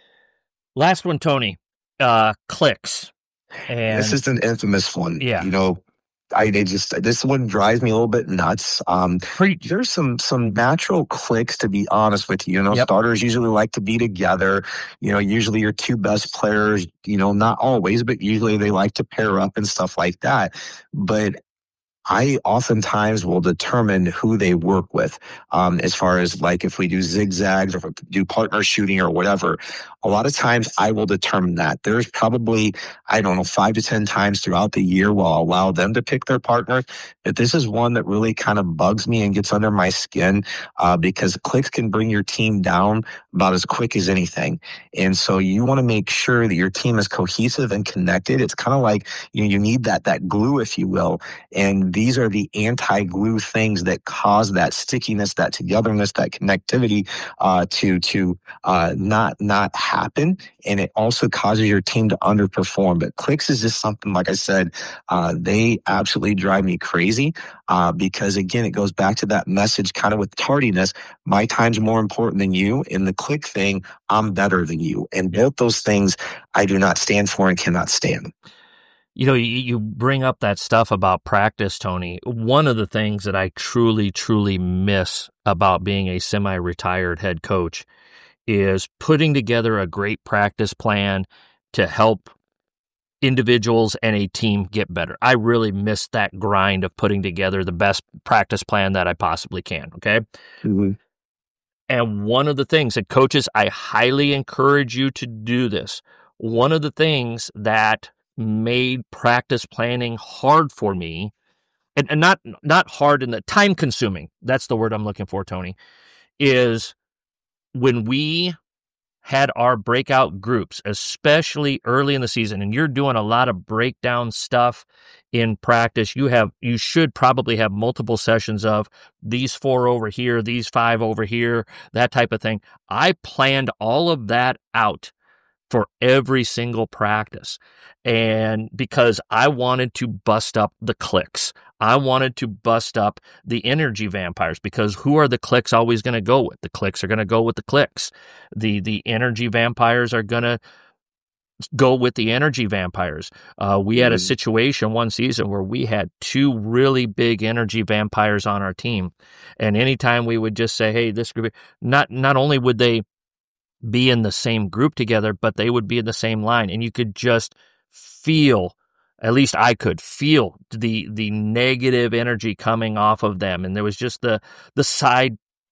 Last one, Tony, uh, clicks. And this is an infamous one. Yeah. You know, I they just this one drives me a little bit nuts. Um, Preach. There's some some natural clicks, to be honest with you. You know, Yep. Starters usually like to be together. You know, usually your two best players, you know, not always, but usually they like to pair up and stuff like that. But I oftentimes will determine who they work with, um, as far as like if we do zigzags or if we do partner shooting or whatever. A lot of times I will determine that. There's probably, I don't know, five to ten times throughout the year where I'll allow them to pick their partners. But this is one that really kind of bugs me and gets under my skin, uh, because clicks can bring your team down about as quick as anything. And so you want to make sure that your team is cohesive and connected. It's kind of like, you know, you need that, that glue, if you will. And these are the anti-glue things that cause that stickiness, that togetherness, that connectivity, uh, to, to, uh, not, not happen. And it also causes your team to underperform. But clicks is just something, like I said, uh, they absolutely drive me crazy, uh, because again, it goes back to that message kind of with tardiness. My time's more important than you. In the click thing, I'm better than you. And both those things I do not stand for and cannot stand. You know, you, you bring up that stuff about practice, Tony. One of the things that I truly, truly miss about being a semi-retired head coach is putting together a great practice plan to help individuals and a team get better. I really miss that grind of putting together the best practice plan that I possibly can, okay? Mm-hmm. And one of the things that coaches, I highly encourage you to do this. One of the things that made practice planning hard for me, and, and not not hard in the time consuming, that's the word I'm looking for, Tony, is when we had our breakout groups, especially early in the season, and you're doing a lot of breakdown stuff in practice, you have you should probably have multiple sessions of these four over here, these five over here, that type of thing. I planned all of that out for every single practice. And because I wanted to bust up the clicks, I wanted to bust up the energy vampires, because who are the clicks always going to go with? The clicks are going to go with the clicks. The, the energy vampires are going to go with the energy vampires. Uh, we had a situation one season where we had two really big energy vampires on our team. And anytime we would just say, hey, this group, not, not only would they be in the same group together, but they would be in the same line. And you could just feel, at least I could feel the the negative energy coming off of them. And there was just the the side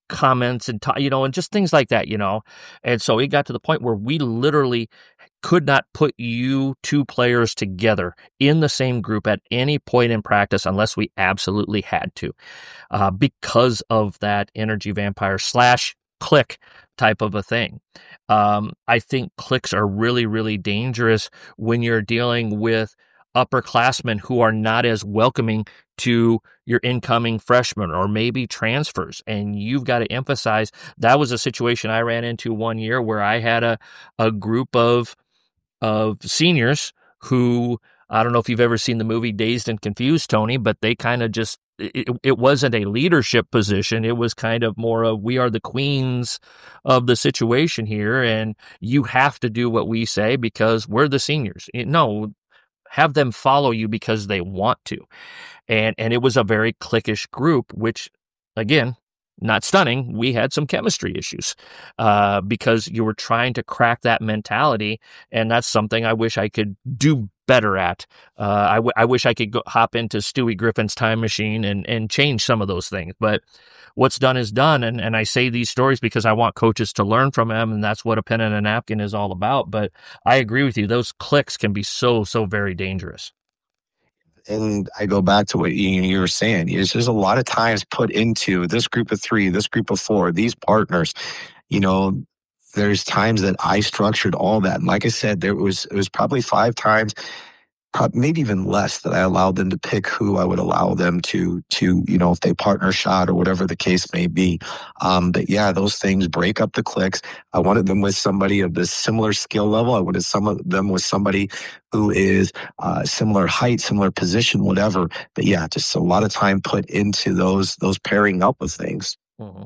comments and, ta- you know, and just things like that, you know. And so it got to the point where we literally could not put you two players together in the same group at any point in practice unless we absolutely had to, uh, because of that energy vampire slash click type of a thing. Um, I think clicks are really, really dangerous when you're dealing with upperclassmen who are not as welcoming to your incoming freshmen or maybe transfers. And you've got to emphasize that was a situation I ran into one year where I had a, a group of of seniors who, I don't know if you've ever seen the movie Dazed and Confused, Tony, but they kind of just, it, it wasn't a leadership position. It was kind of more of, we are the queens of the situation here, and you have to do what we say because we're the seniors. No, have them follow you because they want to. And, and it was a very cliquish group, which, again, not stunning, we had some chemistry issues uh, because you were trying to crack that mentality, and that's something I wish I could do better at. Uh, I, w- I wish I could go, hop into Stewie Griffin's time machine and, and change some of those things, but what's done is done, and, and I say these stories because I want coaches to learn from them, and that's what a pen and a napkin is all about, but I agree with you. Those clicks can be so, so very dangerous. And I go back to what you, you were saying. Is there's a lot of times put into this group of three, this group of four, these partners. You know, there's times that I structured all that, and like I said, there was it was probably five times, maybe even less, that I allowed them to pick who I would allow them to, to you know, if they partner shot or whatever the case may be. Um, but yeah, those things break up the clicks. I wanted them with somebody of this similar skill level. I wanted some of them with somebody who is uh, similar height, similar position, whatever. But yeah, just a lot of time put into those those pairing up of things. Mm-hmm.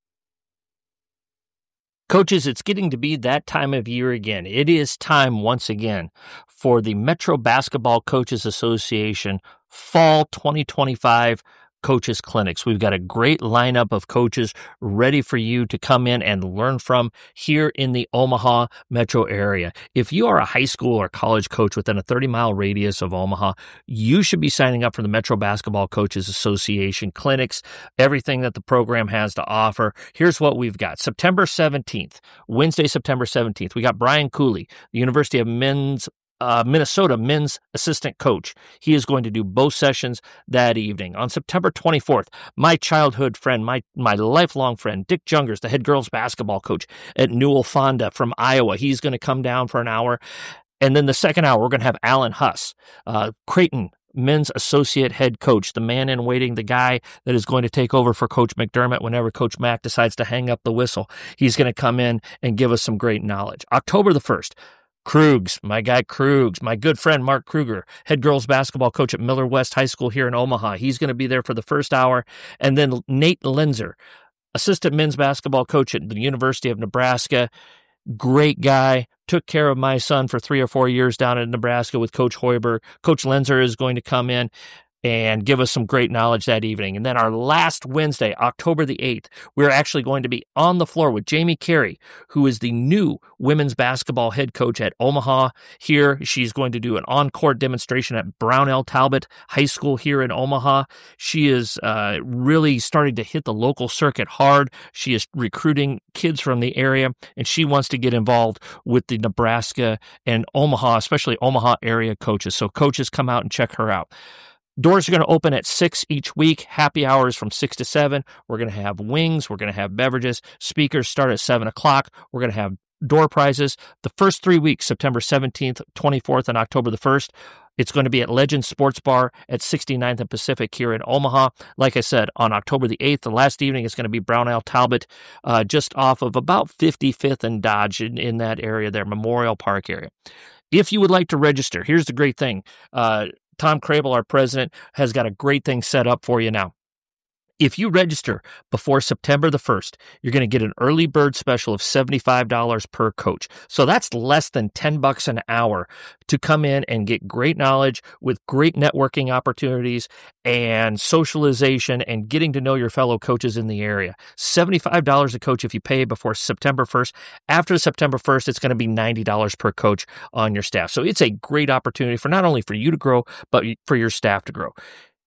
Coaches, it's getting to be that time of year again. It is time once again for the Metro Basketball Coaches Association Fall twenty twenty-five Coaches Clinics. We've got a great lineup of coaches ready for you to come in and learn from here in the Omaha metro area. If you are a high school or college coach within a thirty mile radius of Omaha, you should be signing up for the Metro Basketball Coaches Association clinics, everything that the program has to offer. Here's what we've got. September seventeenth, Wednesday, September seventeenth, we got Brian Cooley, the University of Men's Uh, Minnesota men's assistant coach. He is going to do both sessions that evening. On September twenty-fourth, my childhood friend, my my lifelong friend, Dick Jungers, the head girls basketball coach at Newell Fonda from Iowa. He's going to come down for an hour. And then the second hour, we're going to have Alan Huss, uh, Creighton men's associate head coach, the man in waiting, the guy that is going to take over for Coach McDermott whenever Coach Mack decides to hang up the whistle. He's going to come in and give us some great knowledge. October the first, Krugs, my guy Krugs, my good friend Mark Kruger, head girls basketball coach at Miller West High School here in Omaha. He's going to be there for the first hour. And then Nate Lenzer, assistant men's basketball coach at the University of Nebraska. Great guy, took care of my son for three or four years down in Nebraska with Coach Hoiberg. Coach Lenzer is going to come in and give us some great knowledge that evening. And then our last Wednesday, October the eighth, we're actually going to be on the floor with Jamie Carey, who is the new women's basketball head coach at Omaha here. She's going to do an on-court demonstration at Brownell Talbot High School here in Omaha. She is uh, really starting to hit the local circuit hard. She is recruiting kids from the area, and she wants to get involved with the Nebraska and Omaha, especially Omaha area coaches. So coaches, come out and check her out. Doors are going to open at six each week. Happy hours from six to seven. We're going to have wings. We're going to have beverages. Speakers start at seven o'clock. We're going to have door prizes. The first three weeks, September seventeenth, twenty-fourth, and October the first, it's going to be at Legend Sports Bar at sixty-ninth and Pacific here in Omaha. Like I said, on October the eighth, the last evening, is going to be Brownell Talbot, uh, just off of about fifty-fifth and Dodge in, in that area there, Memorial Park area. If you would like to register, here's the great thing. Uh, Tom Crable, our president, has got a great thing set up for you now. If you register before September the first, you're going to get an early bird special of seventy-five dollars per coach. So that's less than ten bucks an hour to come in and get great knowledge with great networking opportunities and socialization and getting to know your fellow coaches in the area. seventy-five dollars a coach if you pay before September first. After September first, it's going to be ninety dollars per coach on your staff. So it's a great opportunity for not only for you to grow, but for your staff to grow.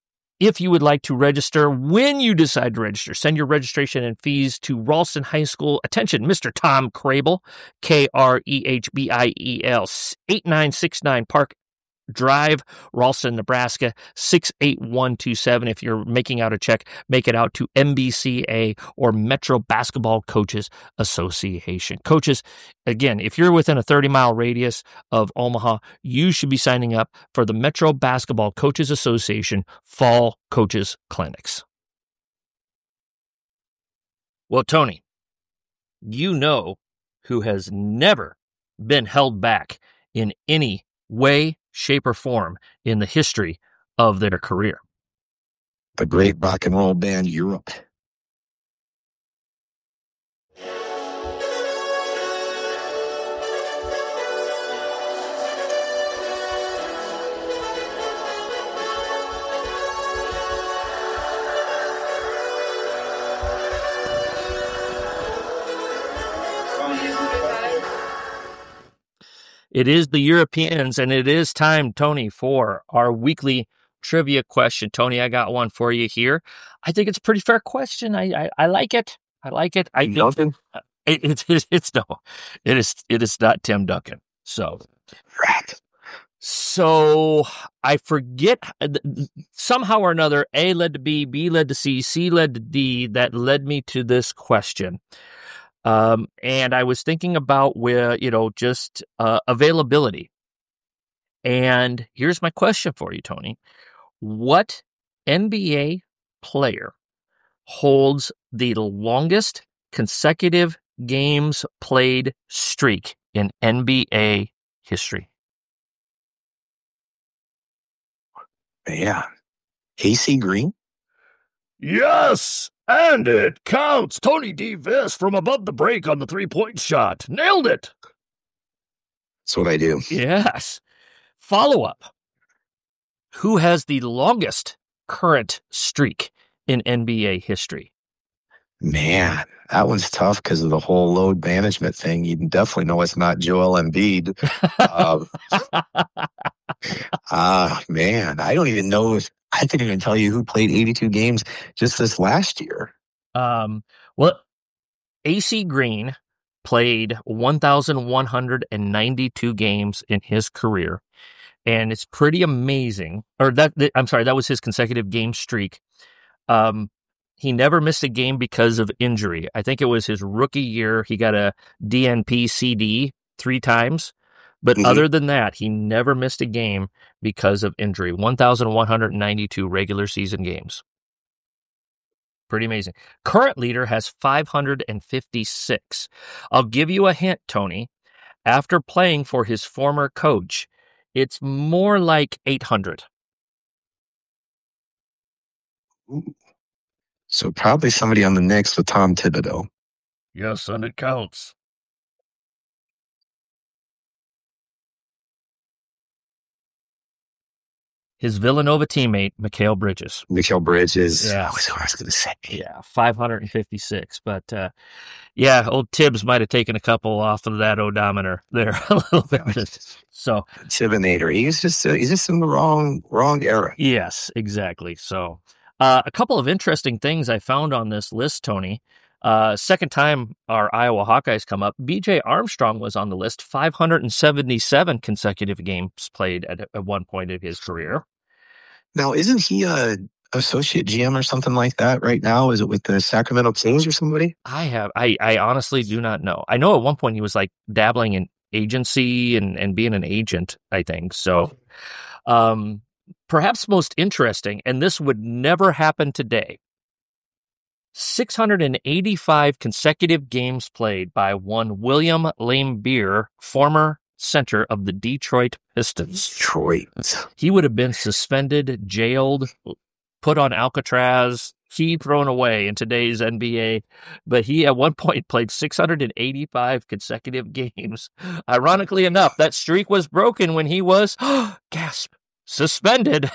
if you would like to register, when you decide to register, send your registration and fees to Ralston High School. Attention, Mister Tom Crable, K R E H B I E L, eight nine six nine Park Drive, Ralston, Nebraska, six eight one two seven. If you're making out a check, make it out to M B C A or Metro Basketball Coaches Association. Coaches, again, if you're within a thirty-mile radius of Omaha, you should be signing up for the Metro Basketball Coaches Association Fall Coaches Clinics. Well, Tony, you know who has never been held back in any way, shape, or form in the history of their career. The great rock and roll band Europe. It is the Europeans, and it is time, Tony, for our weekly trivia question. Tony, I got one for you here. I think it's a pretty fair question. I I, I like it. I like it. I Duncan? It, it, it, it's no, it is it is not Tim Duncan. So, Right. so I forget somehow or another. A led to B, B led to C, C led to D. That led me to this question. Um, and I was thinking about where, you know, just uh, availability. And here's my question for you, Tony. What N B A player holds the longest consecutive games played streak in N B A history? Yeah. A C Green? Yes, and it counts. Tony D. Viss from above the break on the three-point shot. Nailed it. That's what I do. Yes. Follow-up. Who has the longest current streak in N B A history? Man, that one's tough because of the whole load management thing. You definitely know it's not Joel Embiid. um, uh, man, I don't even know if I couldn't even tell you who played eighty-two games just this last year. Um, well, A C Green played one thousand one hundred ninety-two games in his career, and it's pretty amazing. Or that, that I'm sorry, that was his consecutive game streak. Um, he never missed a game because of injury. I think it was his rookie year. He got a D N P C D three times. But mm-hmm. other than that, he never missed a game because of injury. one thousand one hundred ninety-two regular season games. Pretty amazing. Current leader has five hundred fifty-six. I'll give you a hint, Tony. After playing for his former coach, it's more like eight hundred. So probably somebody on the Knicks with Tom Thibodeau. Yes, and it counts. His Villanova teammate, Mikal Bridges. Mikal Bridges. Yeah. That was what I was going to say. Yeah, five hundred fifty-six. But, uh, yeah, old Tibbs might have taken a couple off of that odometer there a little bit. So Tibinator. He's just uh, he's just in the wrong wrong era. Yes, exactly. So uh, a couple of interesting things I found on this list, Tony. Uh, second time our Iowa Hawkeyes come up, B J Armstrong was on the list, five hundred seventy-seven consecutive games played at, at one point in his career. Now, isn't he a associate G M or something like that right now? Is it with the Sacramento Kings or somebody? I have, I, I honestly do not know. I know at one point he was like dabbling in agency and, and being an agent, I think. So, um, perhaps most interesting, and this would never happen today. six hundred eighty-five consecutive games played by one William Laimbeer, former center of the Detroit Pistons. Detroit. He would have been suspended, jailed, put on Alcatraz, key thrown away in today's N B A. But he at one point played six hundred eighty-five consecutive games. Ironically enough, that streak was broken when he was, gasp, suspended.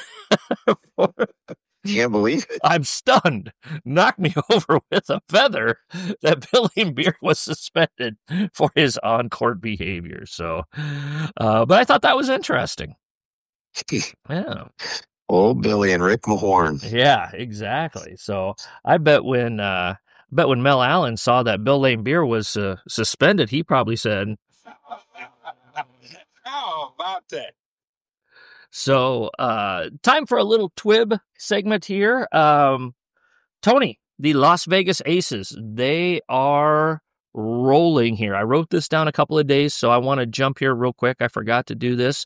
Can't believe it. I'm stunned. Knock me over with a feather that Bill Laimbeer was suspended for his on-court behavior. So, uh, but I thought that was interesting. Yeah. Oh, Billy and Rick Mahorn. Yeah, exactly. So I bet when uh, bet when Mel Allen saw that Bill Lane Beer was uh, suspended, he probably said, "How about that?" So, uh, time for a little Twib segment here. Um, Tony, the Las Vegas Aces, they are rolling here. I wrote this down a couple of days, so I want to jump here real quick. I forgot to do this.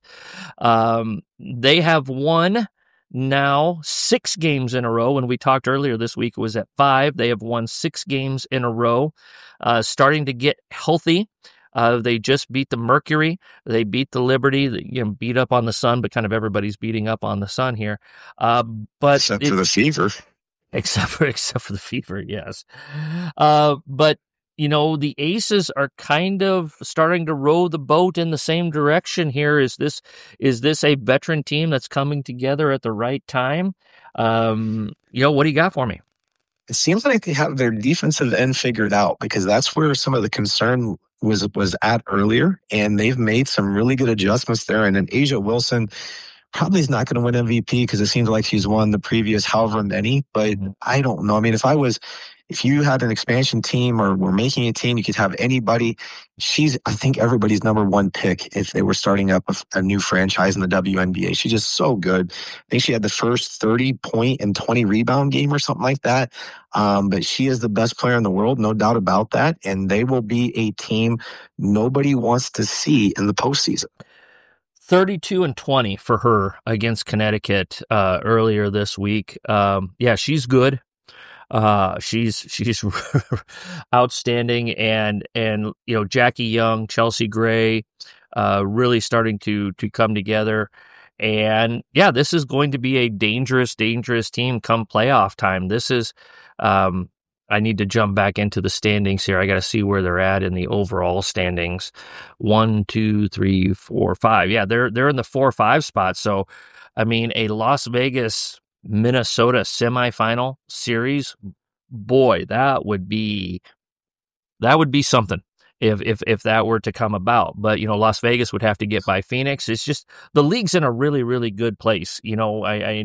Um, they have won now six games in a row. When we talked earlier this week, it was at five. They have won six games in a row, uh, starting to get healthy. Uh, they just beat the Mercury. They beat the Liberty. They, you know, beat up on the Sun, but kind of everybody's beating up on the Sun here. Uh, but Except it, for the Fever. Except for except for the Fever, yes. Uh, but you know, the Aces are kind of starting to row the boat in the same direction here. Is this is this a veteran team that's coming together at the right time? Um, you know, what do you got for me? It seems like they have their defensive end figured out, because that's where some of the concern was was at earlier, and they've made some really good adjustments there. And then A'ja Wilson probably is not going to win M V P because it seems like she's won the previous however many, but I don't know. I mean, if I was, if you had an expansion team or were making a team, you could have anybody. She's, I think, everybody's number one pick if they were starting up a, a new franchise in the W N B A. She's just so good. I think she had the first thirty point and twenty rebound game or something like that. Um, but she is the best player in the world, no doubt about that. And they will be a team nobody wants to see in the postseason. thirty-two and twenty for her against Connecticut uh, earlier this week. Um, yeah, she's good. Uh, she's she's outstanding, and and you know, Jackie Young, Chelsea Gray, uh, really starting to to come together. And yeah, this is going to be a dangerous, dangerous team come playoff time. This is. Um, I need to jump back into the standings here. I got to see where they're at in the overall standings. One, two, three, four, five. Yeah, they're they're in the four or five spot. So, I mean, a Las Vegas Minnesota semifinal series, boy, that would be that would be something if if if that were to come about. But you know, Las Vegas would have to get by Phoenix. It's just the league's in a really really good place. You know, I, I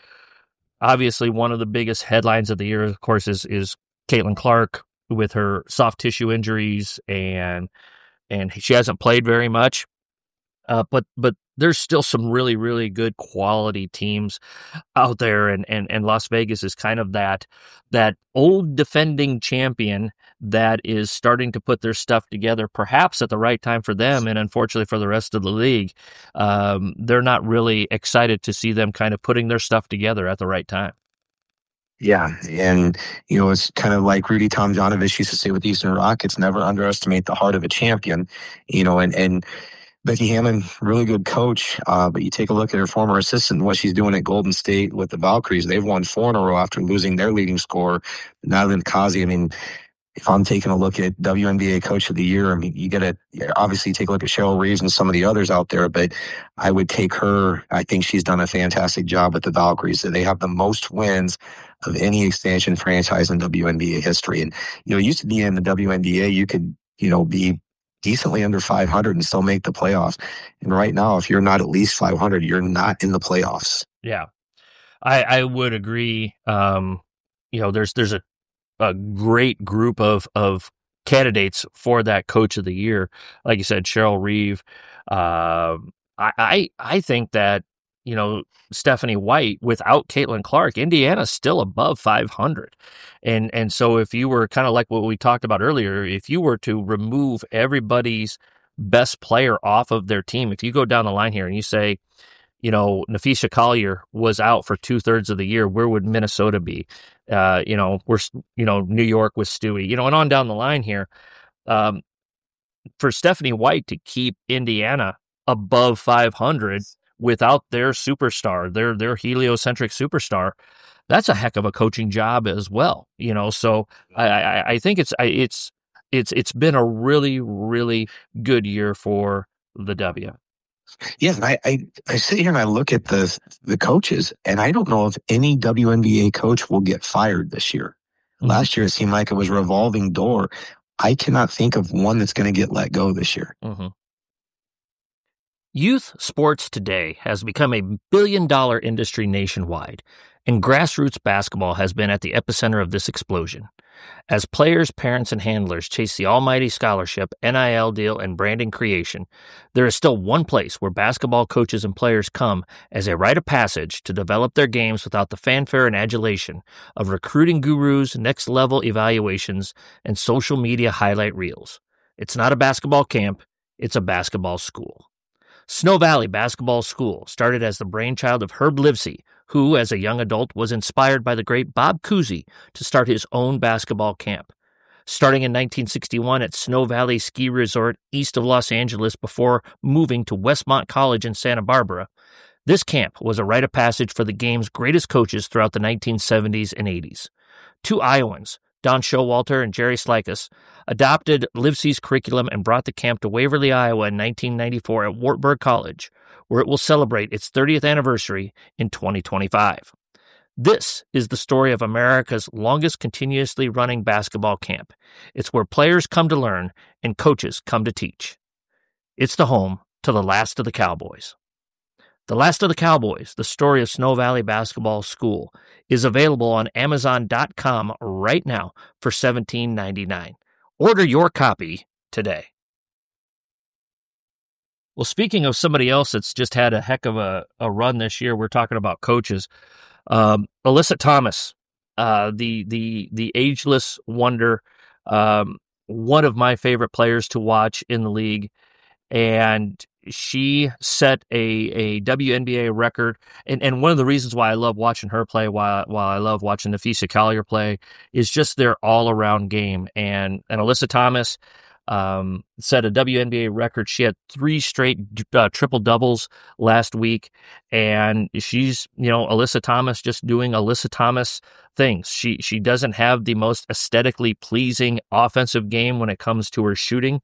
obviously one of the biggest headlines of the year, of course, is is Caitlin Clark with her soft tissue injuries, and and she hasn't played very much. Uh, but but there's still some really really good quality teams out there, and, and and Las Vegas is kind of that that old defending champion that is starting to put their stuff together, perhaps at the right time for them, and unfortunately for the rest of the league, um, they're not really excited to see them kind of putting their stuff together at the right time. Yeah, and you know, it's kind of like Rudy Tomjanovich used to say with Eastern Rockets: never underestimate the heart of a champion. You know, and and Becky Hammon, really good coach, uh, but you take a look at her former assistant and what she's doing at Golden State with the Valkyries. They've won four in a row after losing their leading scorer, Natalie Kazi. I mean, if I'm taking a look at W N B A Coach of the Year, I mean, you got to obviously take a look at Cheryl Reeves and some of the others out there, but I would take her. I think she's done a fantastic job with the Valkyries. They have the most wins of any expansion franchise in W N B A history. And, you know, it used to be in the W N B A, you could, you know, be decently under five hundred and still make the playoffs. And right now, if you're not at least five hundred, you're not in the playoffs. Yeah, I, I would agree. Um, you know, there's there's a a great group of of candidates for that Coach of the Year. Like you said, Cheryl Reeve. Uh, I, I I think that, you know, Stephanie White, without Caitlin Clark, Indiana's still above five hundred. And and so if you were kind of like what we talked about earlier, if you were to remove everybody's best player off of their team, if you go down the line here and you say, you know, Napheesa Collier was out for two thirds of the year, where would Minnesota be? Uh, you know, we're, you know, New York with Stewie, you know, and on down the line here. Um, for Stephanie White to keep Indiana above five hundred without their superstar, their their heliocentric superstar, that's a heck of a coaching job as well. You know, so I, I, I think it's I, it's it's it's been a really really good year for the W. Yeah, and I, I, I sit here and I look at the the coaches, and I don't know if any W N B A coach will get fired this year. Mm-hmm. Last year, it seemed like it was a revolving door. I cannot think of one that's going to get let go this year. Mm-hmm. Youth sports today has become a billion-dollar industry nationwide, and grassroots basketball has been at the epicenter of this explosion. As players, parents, and handlers chase the almighty scholarship, N I L deal, and branding creation, there is still one place where basketball coaches and players come as a rite of passage to develop their games without the fanfare and adulation of recruiting gurus, next-level evaluations, and social media highlight reels. It's not a basketball camp, it's a basketball school. Snow Valley Basketball School started as the brainchild of Herb Livesey, who, as a young adult, was inspired by the great Bob Cousy to start his own basketball camp. Starting in nineteen sixty-one at Snow Valley Ski Resort east of Los Angeles before moving to Westmont College in Santa Barbara, this camp was a rite of passage for the game's greatest coaches throughout the nineteen seventies and eighties. Two Iowans, Don Showalter and Jerry Slikus, adopted Livesey's curriculum and brought the camp to Waverly, Iowa in nineteen ninety-four at Wartburg College, where it will celebrate its thirtieth anniversary in twenty twenty-five. This is the story of America's longest continuously running basketball camp. It's where players come to learn and coaches come to teach. It's the home to the last of the Cowboys. The Last of the Cowboys, the story of Snow Valley Basketball School, is available on Amazon dot com right now for seventeen ninety-nine. Order your copy today. Well, speaking of somebody else that's just had a heck of a, a run this year, we're talking about coaches. Um, Alyssa Thomas, uh, the the the ageless wonder, um, one of my favorite players to watch in the league, and she set a, a W N B A record, and, and one of the reasons why I love watching her play, while while I love watching Napheesa Collier play, is just their all-around game. And and Alyssa Thomas um, set a W N B A record. She had three straight uh, triple-doubles last week, and she's, you know, Alyssa Thomas just doing Alyssa Thomas things. She she doesn't have the most aesthetically pleasing offensive game when it comes to her shooting.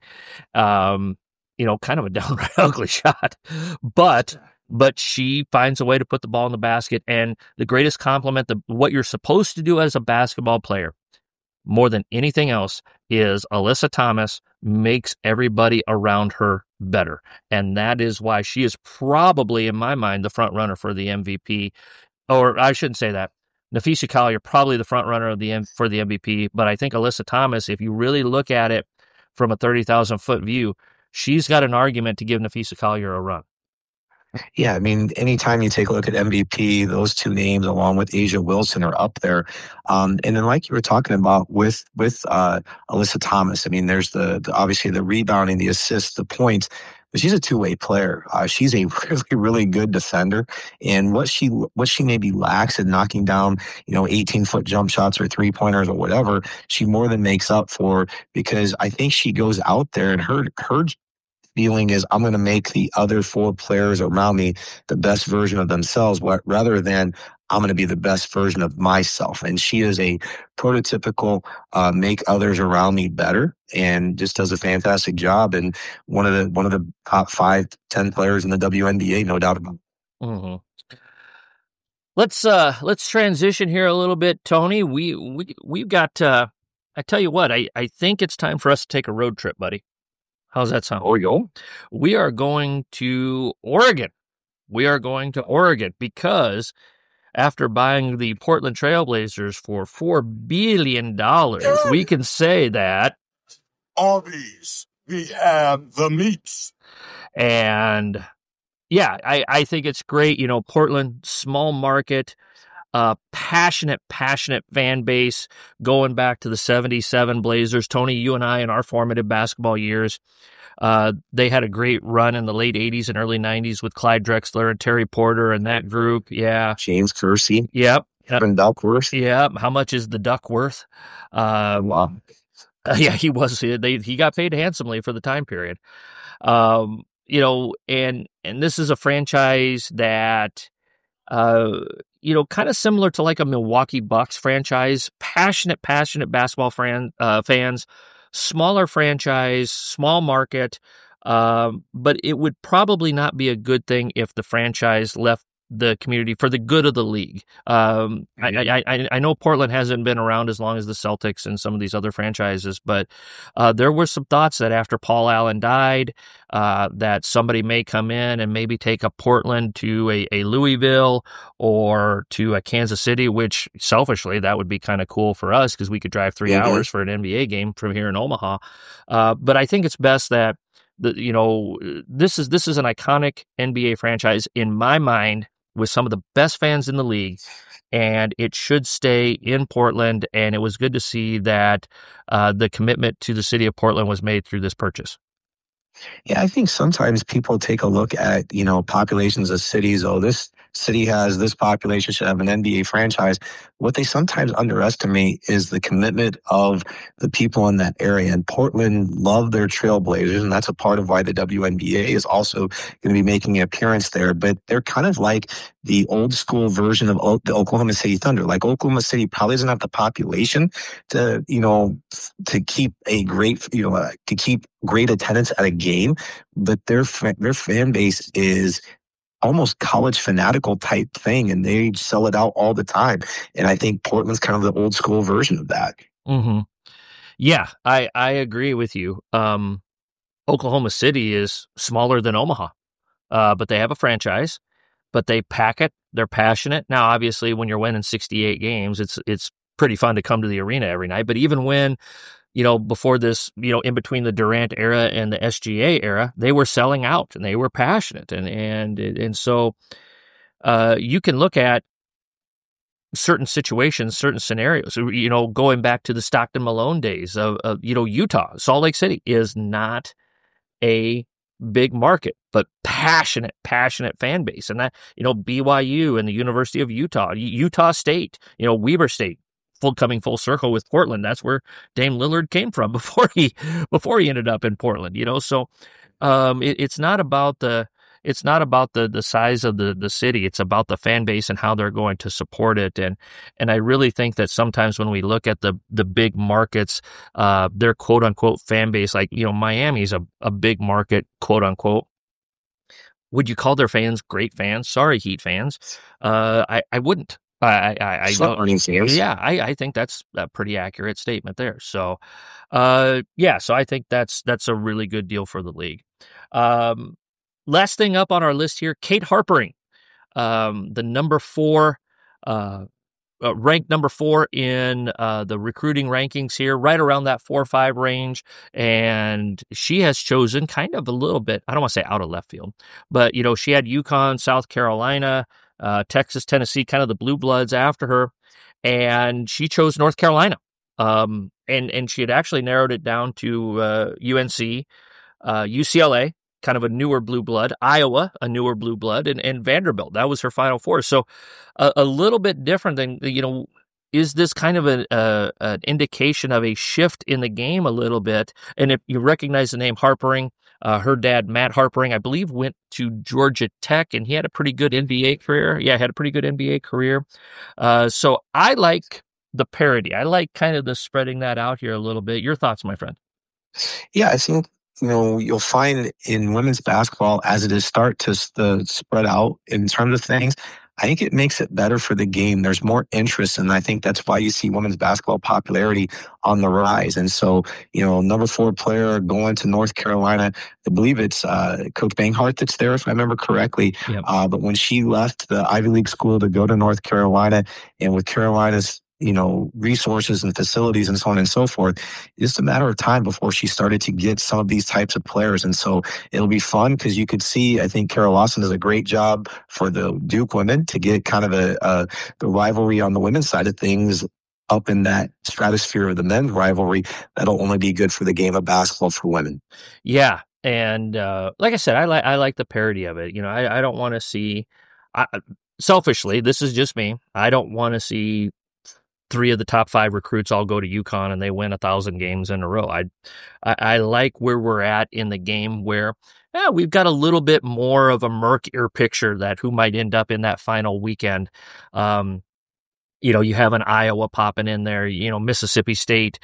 Um you know, kind of a downright ugly shot, but but she finds a way to put the ball in the basket. And the greatest compliment, the, what you're supposed to do as a basketball player, more than anything else, is Alyssa Thomas makes everybody around her better. And that is why she is probably, in my mind, the front runner for the M V P. Or I shouldn't say that. Napheesa Collier, probably the front runner of the M- for the M V P. But I think Alyssa Thomas, if you really look at it from a thirty thousand foot view, she's got an argument to give Napheesa Collier a run. Yeah, I mean, anytime you take a look at M V P, those two names along with A'ja Wilson are up there. Um, and then, like you were talking about with with uh, Alyssa Thomas, I mean, there's the, the obviously the rebounding, the assists, the points. But she's a two-way player. Uh, she's a really, really good defender, and what she what she maybe lacks in knocking down, you know, eighteen-foot jump shots or three-pointers or whatever, she more than makes up for, because I think she goes out there and her her feeling is, I'm going to make the other four players around me the best version of themselves, what, rather than I'm going to be the best version of myself. And she is a prototypical uh, make others around me better, and just does a fantastic job. And one of the one of the top five, ten players in the W N B A, no doubt about it. Mm-hmm. Let's uh, let's transition here a little bit, Tony. We we we've got. Uh, I tell you what, I I think it's time for us to take a road trip, buddy. How's that sound? Oh, yo. We are going to Oregon. We are going to Oregon because after buying the Portland Trailblazers for four billion dollars, we can say that Arby's, we have the meats. And yeah, I, I think it's great. You know, Portland, small market, uh, passionate, passionate fan base going back to the seventy-seven Blazers. Tony, you and I in our formative basketball years, uh, they had a great run in the late eighties and early nineties with Clyde Drexler and Terry Porter and that group. Yeah. James Kersey. Yep. Kevin Duckworth. Yep. How much is the duck worth? Uh, wow. uh, yeah, he was. They, he got paid handsomely for the time period. Um, you know, and and this is a franchise that, uh, you know, kind of similar to like a Milwaukee Bucks franchise, passionate, passionate basketball fan, uh, fans, smaller franchise, small market, um, but it would probably not be a good thing if the franchise left the community for the good of the league. Um, mm-hmm. I, I, I know Portland hasn't been around as long as the Celtics and some of these other franchises, but uh, there were some thoughts that after Paul Allen died, uh, that somebody may come in and maybe take a Portland to a, a Louisville or to a Kansas City, which selfishly, that would be kind of cool for us because we could drive three mm-hmm. hours for an N B A game from here in Omaha. Uh, but I think it's best that The, you know, this is this is an iconic N B A franchise in my mind with some of the best fans in the league, and it should stay in Portland. And it was good to see that uh, the commitment to the city of Portland was made through this purchase. Yeah, I think sometimes people take a look at, you know, populations of cities. Oh, this city has this population, should have an N B A franchise. What they sometimes underestimate is the commitment of the people in that area. And Portland love their Trailblazers, and that's a part of why the W N B A is also going to be making an appearance there. But they're kind of like the old school version of o- the Oklahoma City Thunder. Like Oklahoma City probably doesn't have the population to, you know, to keep a great, you know, uh, to keep great attendance at a game, but their fa- their fan base is almost college fanatical type thing, and they sell it out all the time. And I think Portland's kind of the old school version of that. Mm-hmm. Yeah, I, I agree with you. Um, Oklahoma City is smaller than Omaha, uh, but they have a franchise, but they pack it. They're passionate. Now, obviously, when you're winning sixty-eight games, it's it's pretty fun to come to the arena every night. But even when, you know, before this, you know, in between the Durant era and the S G A era, they were selling out and they were passionate. And, and, and so uh, you can look at certain situations, certain scenarios, you know, going back to the Stockton Malone days of, of, you know, Utah, Salt Lake City is not a big market, but passionate, passionate fan base. And that, you know, B Y U and the University of Utah, Utah State, you know, Weber State, full coming full circle with Portland. That's where Dame Lillard came from before he before he ended up in Portland. You know, so um, it, it's not about the it's not about the the size of the the city. It's about the fan base and how they're going to support it. And and I really think that sometimes when we look at the the big markets, uh, their quote unquote fan base, like you know, Miami's a a big market, quote unquote. Would you call their fans great fans? Sorry, Heat fans. Uh, I I wouldn't. I, I, I don't. Yeah, I, I think that's a pretty accurate statement there. So, uh, yeah, so I think that's that's a really good deal for the league. Um, last thing up on our list here, Kate Harpering, um, the number four, uh, uh, ranked number four in uh, the recruiting rankings here, right around that four or five range, and she has chosen kind of a little bit. I don't want to say out of left field, but you know, she had UConn, South Carolina. Uh, Texas, Tennessee, kind of the blue bloods after her, and she chose North Carolina. Um, and and she had actually narrowed it down to uh, U N C, uh, U C L A, kind of a newer blue blood, Iowa, a newer blue blood, and, and Vanderbilt. That was her final four. So a, a little bit different than, you know, is this kind of a, a, an indication of a shift in the game a little bit? And if you recognize the name Harpering, Uh, her dad, Matt Harpering, I believe, went to Georgia Tech, and he had a pretty good N B A career. Yeah, had a pretty good N B A career. Uh, so I like the parity. I like kind of the spreading that out here a little bit. Your thoughts, my friend? Yeah, I think, you know, you'll find in women's basketball, as it is start to the spread out in terms of things, I think it makes it better for the game. There's more interest, and I think that's why you see women's basketball popularity on the rise. And so, you know, number four player going to North Carolina, I believe it's uh, Coach Banghart that's there, if I remember correctly. Yep. Uh, but when she left the Ivy League school to go to North Carolina, and with Carolina's, you know, resources and facilities and so on and so forth, it's just a matter of time before she started to get some of these types of players. And so it'll be fun because you could see, I think Carol Lawson does a great job for the Duke women to get kind of a, a the rivalry on the women's side of things up in that stratosphere of the men's rivalry. That'll only be good for the game of basketball for women. Yeah. And uh, like I said, I like I like the parody of it. You know, I, I don't want to see, I, selfishly, this is just me, I don't want to see three of the top five recruits all go to UConn and they win a thousand games in a row. I, I, I like where we're at in the game where yeah, we've got a little bit more of a murkier picture that who might end up in that final weekend. Um, you know, you have an Iowa popping in there, you know, Mississippi State.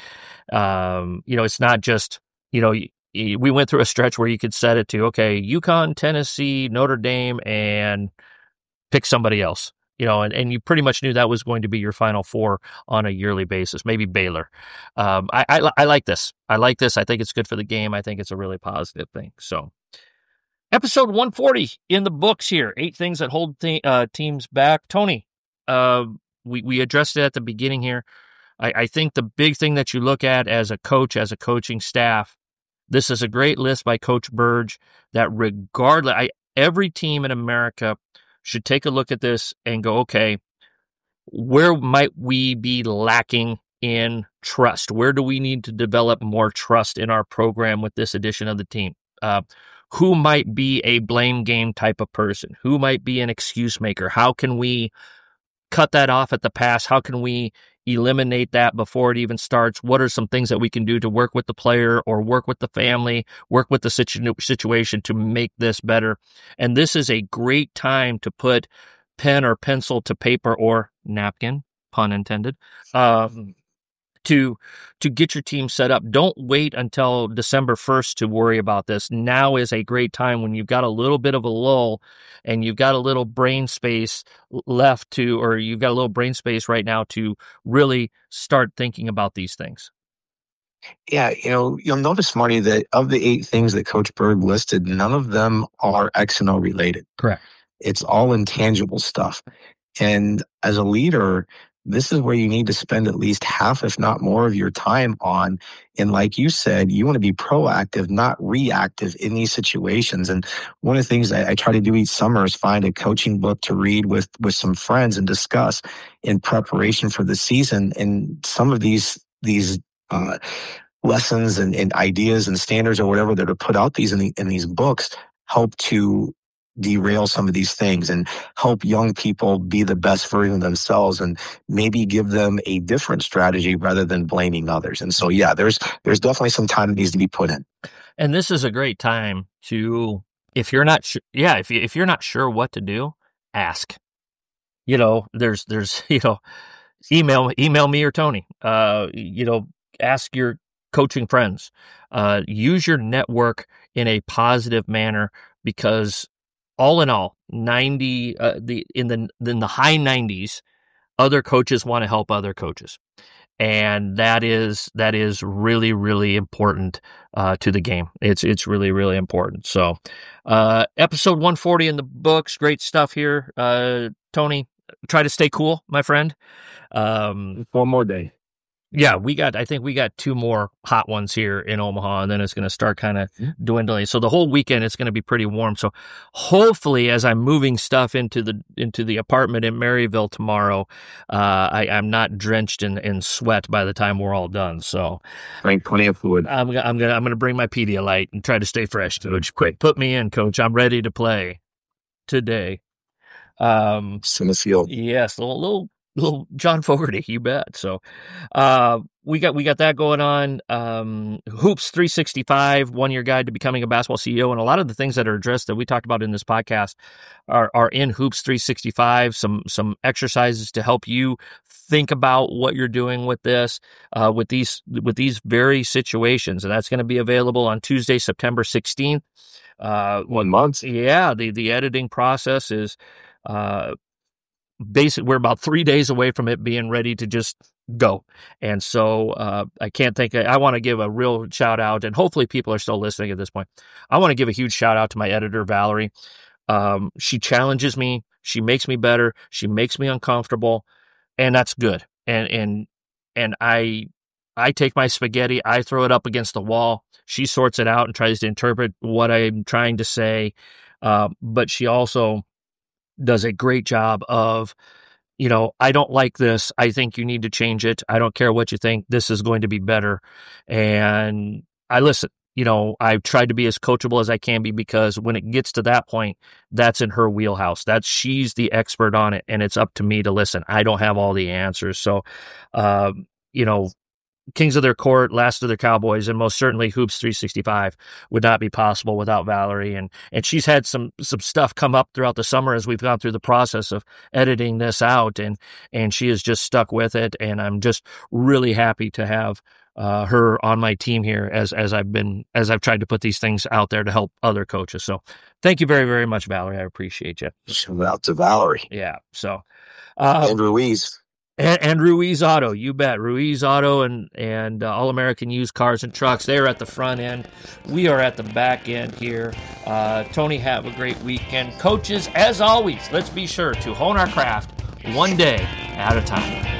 Um, you know, it's not just, you know, we went through a stretch where you could set it to, okay, UConn, Tennessee, Notre Dame, and pick somebody else. You know, and, and you pretty much knew that was going to be your Final Four on a yearly basis, maybe Baylor. Um, I, I, I like this. I like this. I think it's good for the game. I think it's a really positive thing. So episode one forty in the books here. Eight things that hold th- uh, teams back. Tony, uh, we, we addressed it at the beginning here. I, I think the big thing that you look at as a coach, as a coaching staff, this is a great list by Coach Burge that regardless, I, every team in America should take a look at this and go, okay, where might we be lacking in trust? Where do we need to develop more trust in our program with this edition of the team? Uh, who might be a blame game type of person? Who might be an excuse maker? How can we cut that off at the pass? How can we eliminate that before it even starts? What are some things that we can do to work with the player or work with the family, work with the situ- situation to make this better? And this is a great time to put pen or pencil to paper or napkin, pun intended, um, to to get your team set up. Don't wait until December first to worry about this. Now is a great time when you've got a little bit of a lull and you've got a little brain space left to, or you've got a little brain space right now to really start thinking about these things. Yeah, you know, you'll notice, Marty, that of the eight things that Coach Bird listed, none of them are X and O related. Correct. It's all intangible stuff. And as a leader, this is where you need to spend at least half, if not more, of your time on. And like you said, you want to be proactive, not reactive in these situations. And one of the things I, I try to do each summer is find a coaching book to read with, with some friends and discuss in preparation for the season. And some of these, these, uh, lessons and, and ideas and standards or whatever that are put out these in, the, in these books help to derail some of these things and help young people be the best version of themselves and maybe give them a different strategy rather than blaming others. And so, yeah, there's there's definitely some time that needs to be put in. And this is a great time to, if you're not sure, yeah, if you, if you're not sure what to do, ask. You know, there's there's you know, email email me or Tony. Uh, you know, ask your coaching friends. Uh, use your network in a positive manner because all in all, ninety uh, the in the in the high nineties, other coaches want to help other coaches, and that is that is really really important uh, to the game. It's it's really really important. So, uh, episode one forty in the books, great stuff here. Uh, Tony, try to stay cool, my friend. Um, One more day. Yeah, we got, I think we got two more hot ones here in Omaha, and then it's going to start kind of dwindling. So the whole weekend, it's going to be pretty warm. So hopefully, as I'm moving stuff into the into the apartment in Maryville tomorrow, uh, I, I'm not drenched in, in sweat by the time we're all done. So Drink plenty of fluid. I'm, I'm going to I'm gonna bring my Pedialyte and try to stay fresh, Coach. Quick, put me in, Coach. I'm ready to play today. Um, Cinesiel. yes, a little, little little John Fogerty, you bet. So, uh, we got, we got that going on. Um, Hoops three sixty-five, one year guide to becoming a basketball C E O. And a lot of the things that are addressed that we talked about in this podcast are, are in Hoops three sixty-five, some, some exercises to help you think about what you're doing with this, uh, with these, with these very situations. And that's going to be available on Tuesday, September sixteenth. Uh, One month. Yeah. The, the editing process is, uh, Basically, we're about three days away from it being ready to just go. And so uh, I can't think, I want to give a real shout out, and hopefully people are still listening at this point. I want to give a huge shout out to my editor, Valerie. Um, she challenges me. She makes me better. She makes me uncomfortable, and that's good. And, and, and I, I take my spaghetti, I throw it up against the wall. She sorts it out and tries to interpret what I'm trying to say. Uh, but she also does a great job of, you know, I don't like this. I think you need to change it. I don't care what you think. This is going to be better. And I listen. You know, I've tried to be as coachable as I can be because when it gets to that point, that's in her wheelhouse. That's she's the expert on it, and it's up to me to listen. I don't have all the answers. So, uh, you know, Kings of Their Court, Last of the Cowboys, and most certainly Hoops three sixty-five would not be possible without Valerie. And and she's had some some stuff come up throughout the summer as we've gone through the process of editing this out, and and she has just stuck with it. And I'm just really happy to have uh, her on my team here as as I've been as I've tried to put these things out there to help other coaches. So thank you very very much, Valerie. I appreciate you. Shout out to Valerie. Yeah. So uh, and Ruiz. And, and Ruiz Auto, you bet. Ruiz Auto and, and uh, All-American Used Cars and Trucks, they're at the front end. We are at the back end here. Uh, Tony, have a great weekend. Coaches, as always, let's be sure to hone our craft one day at a time.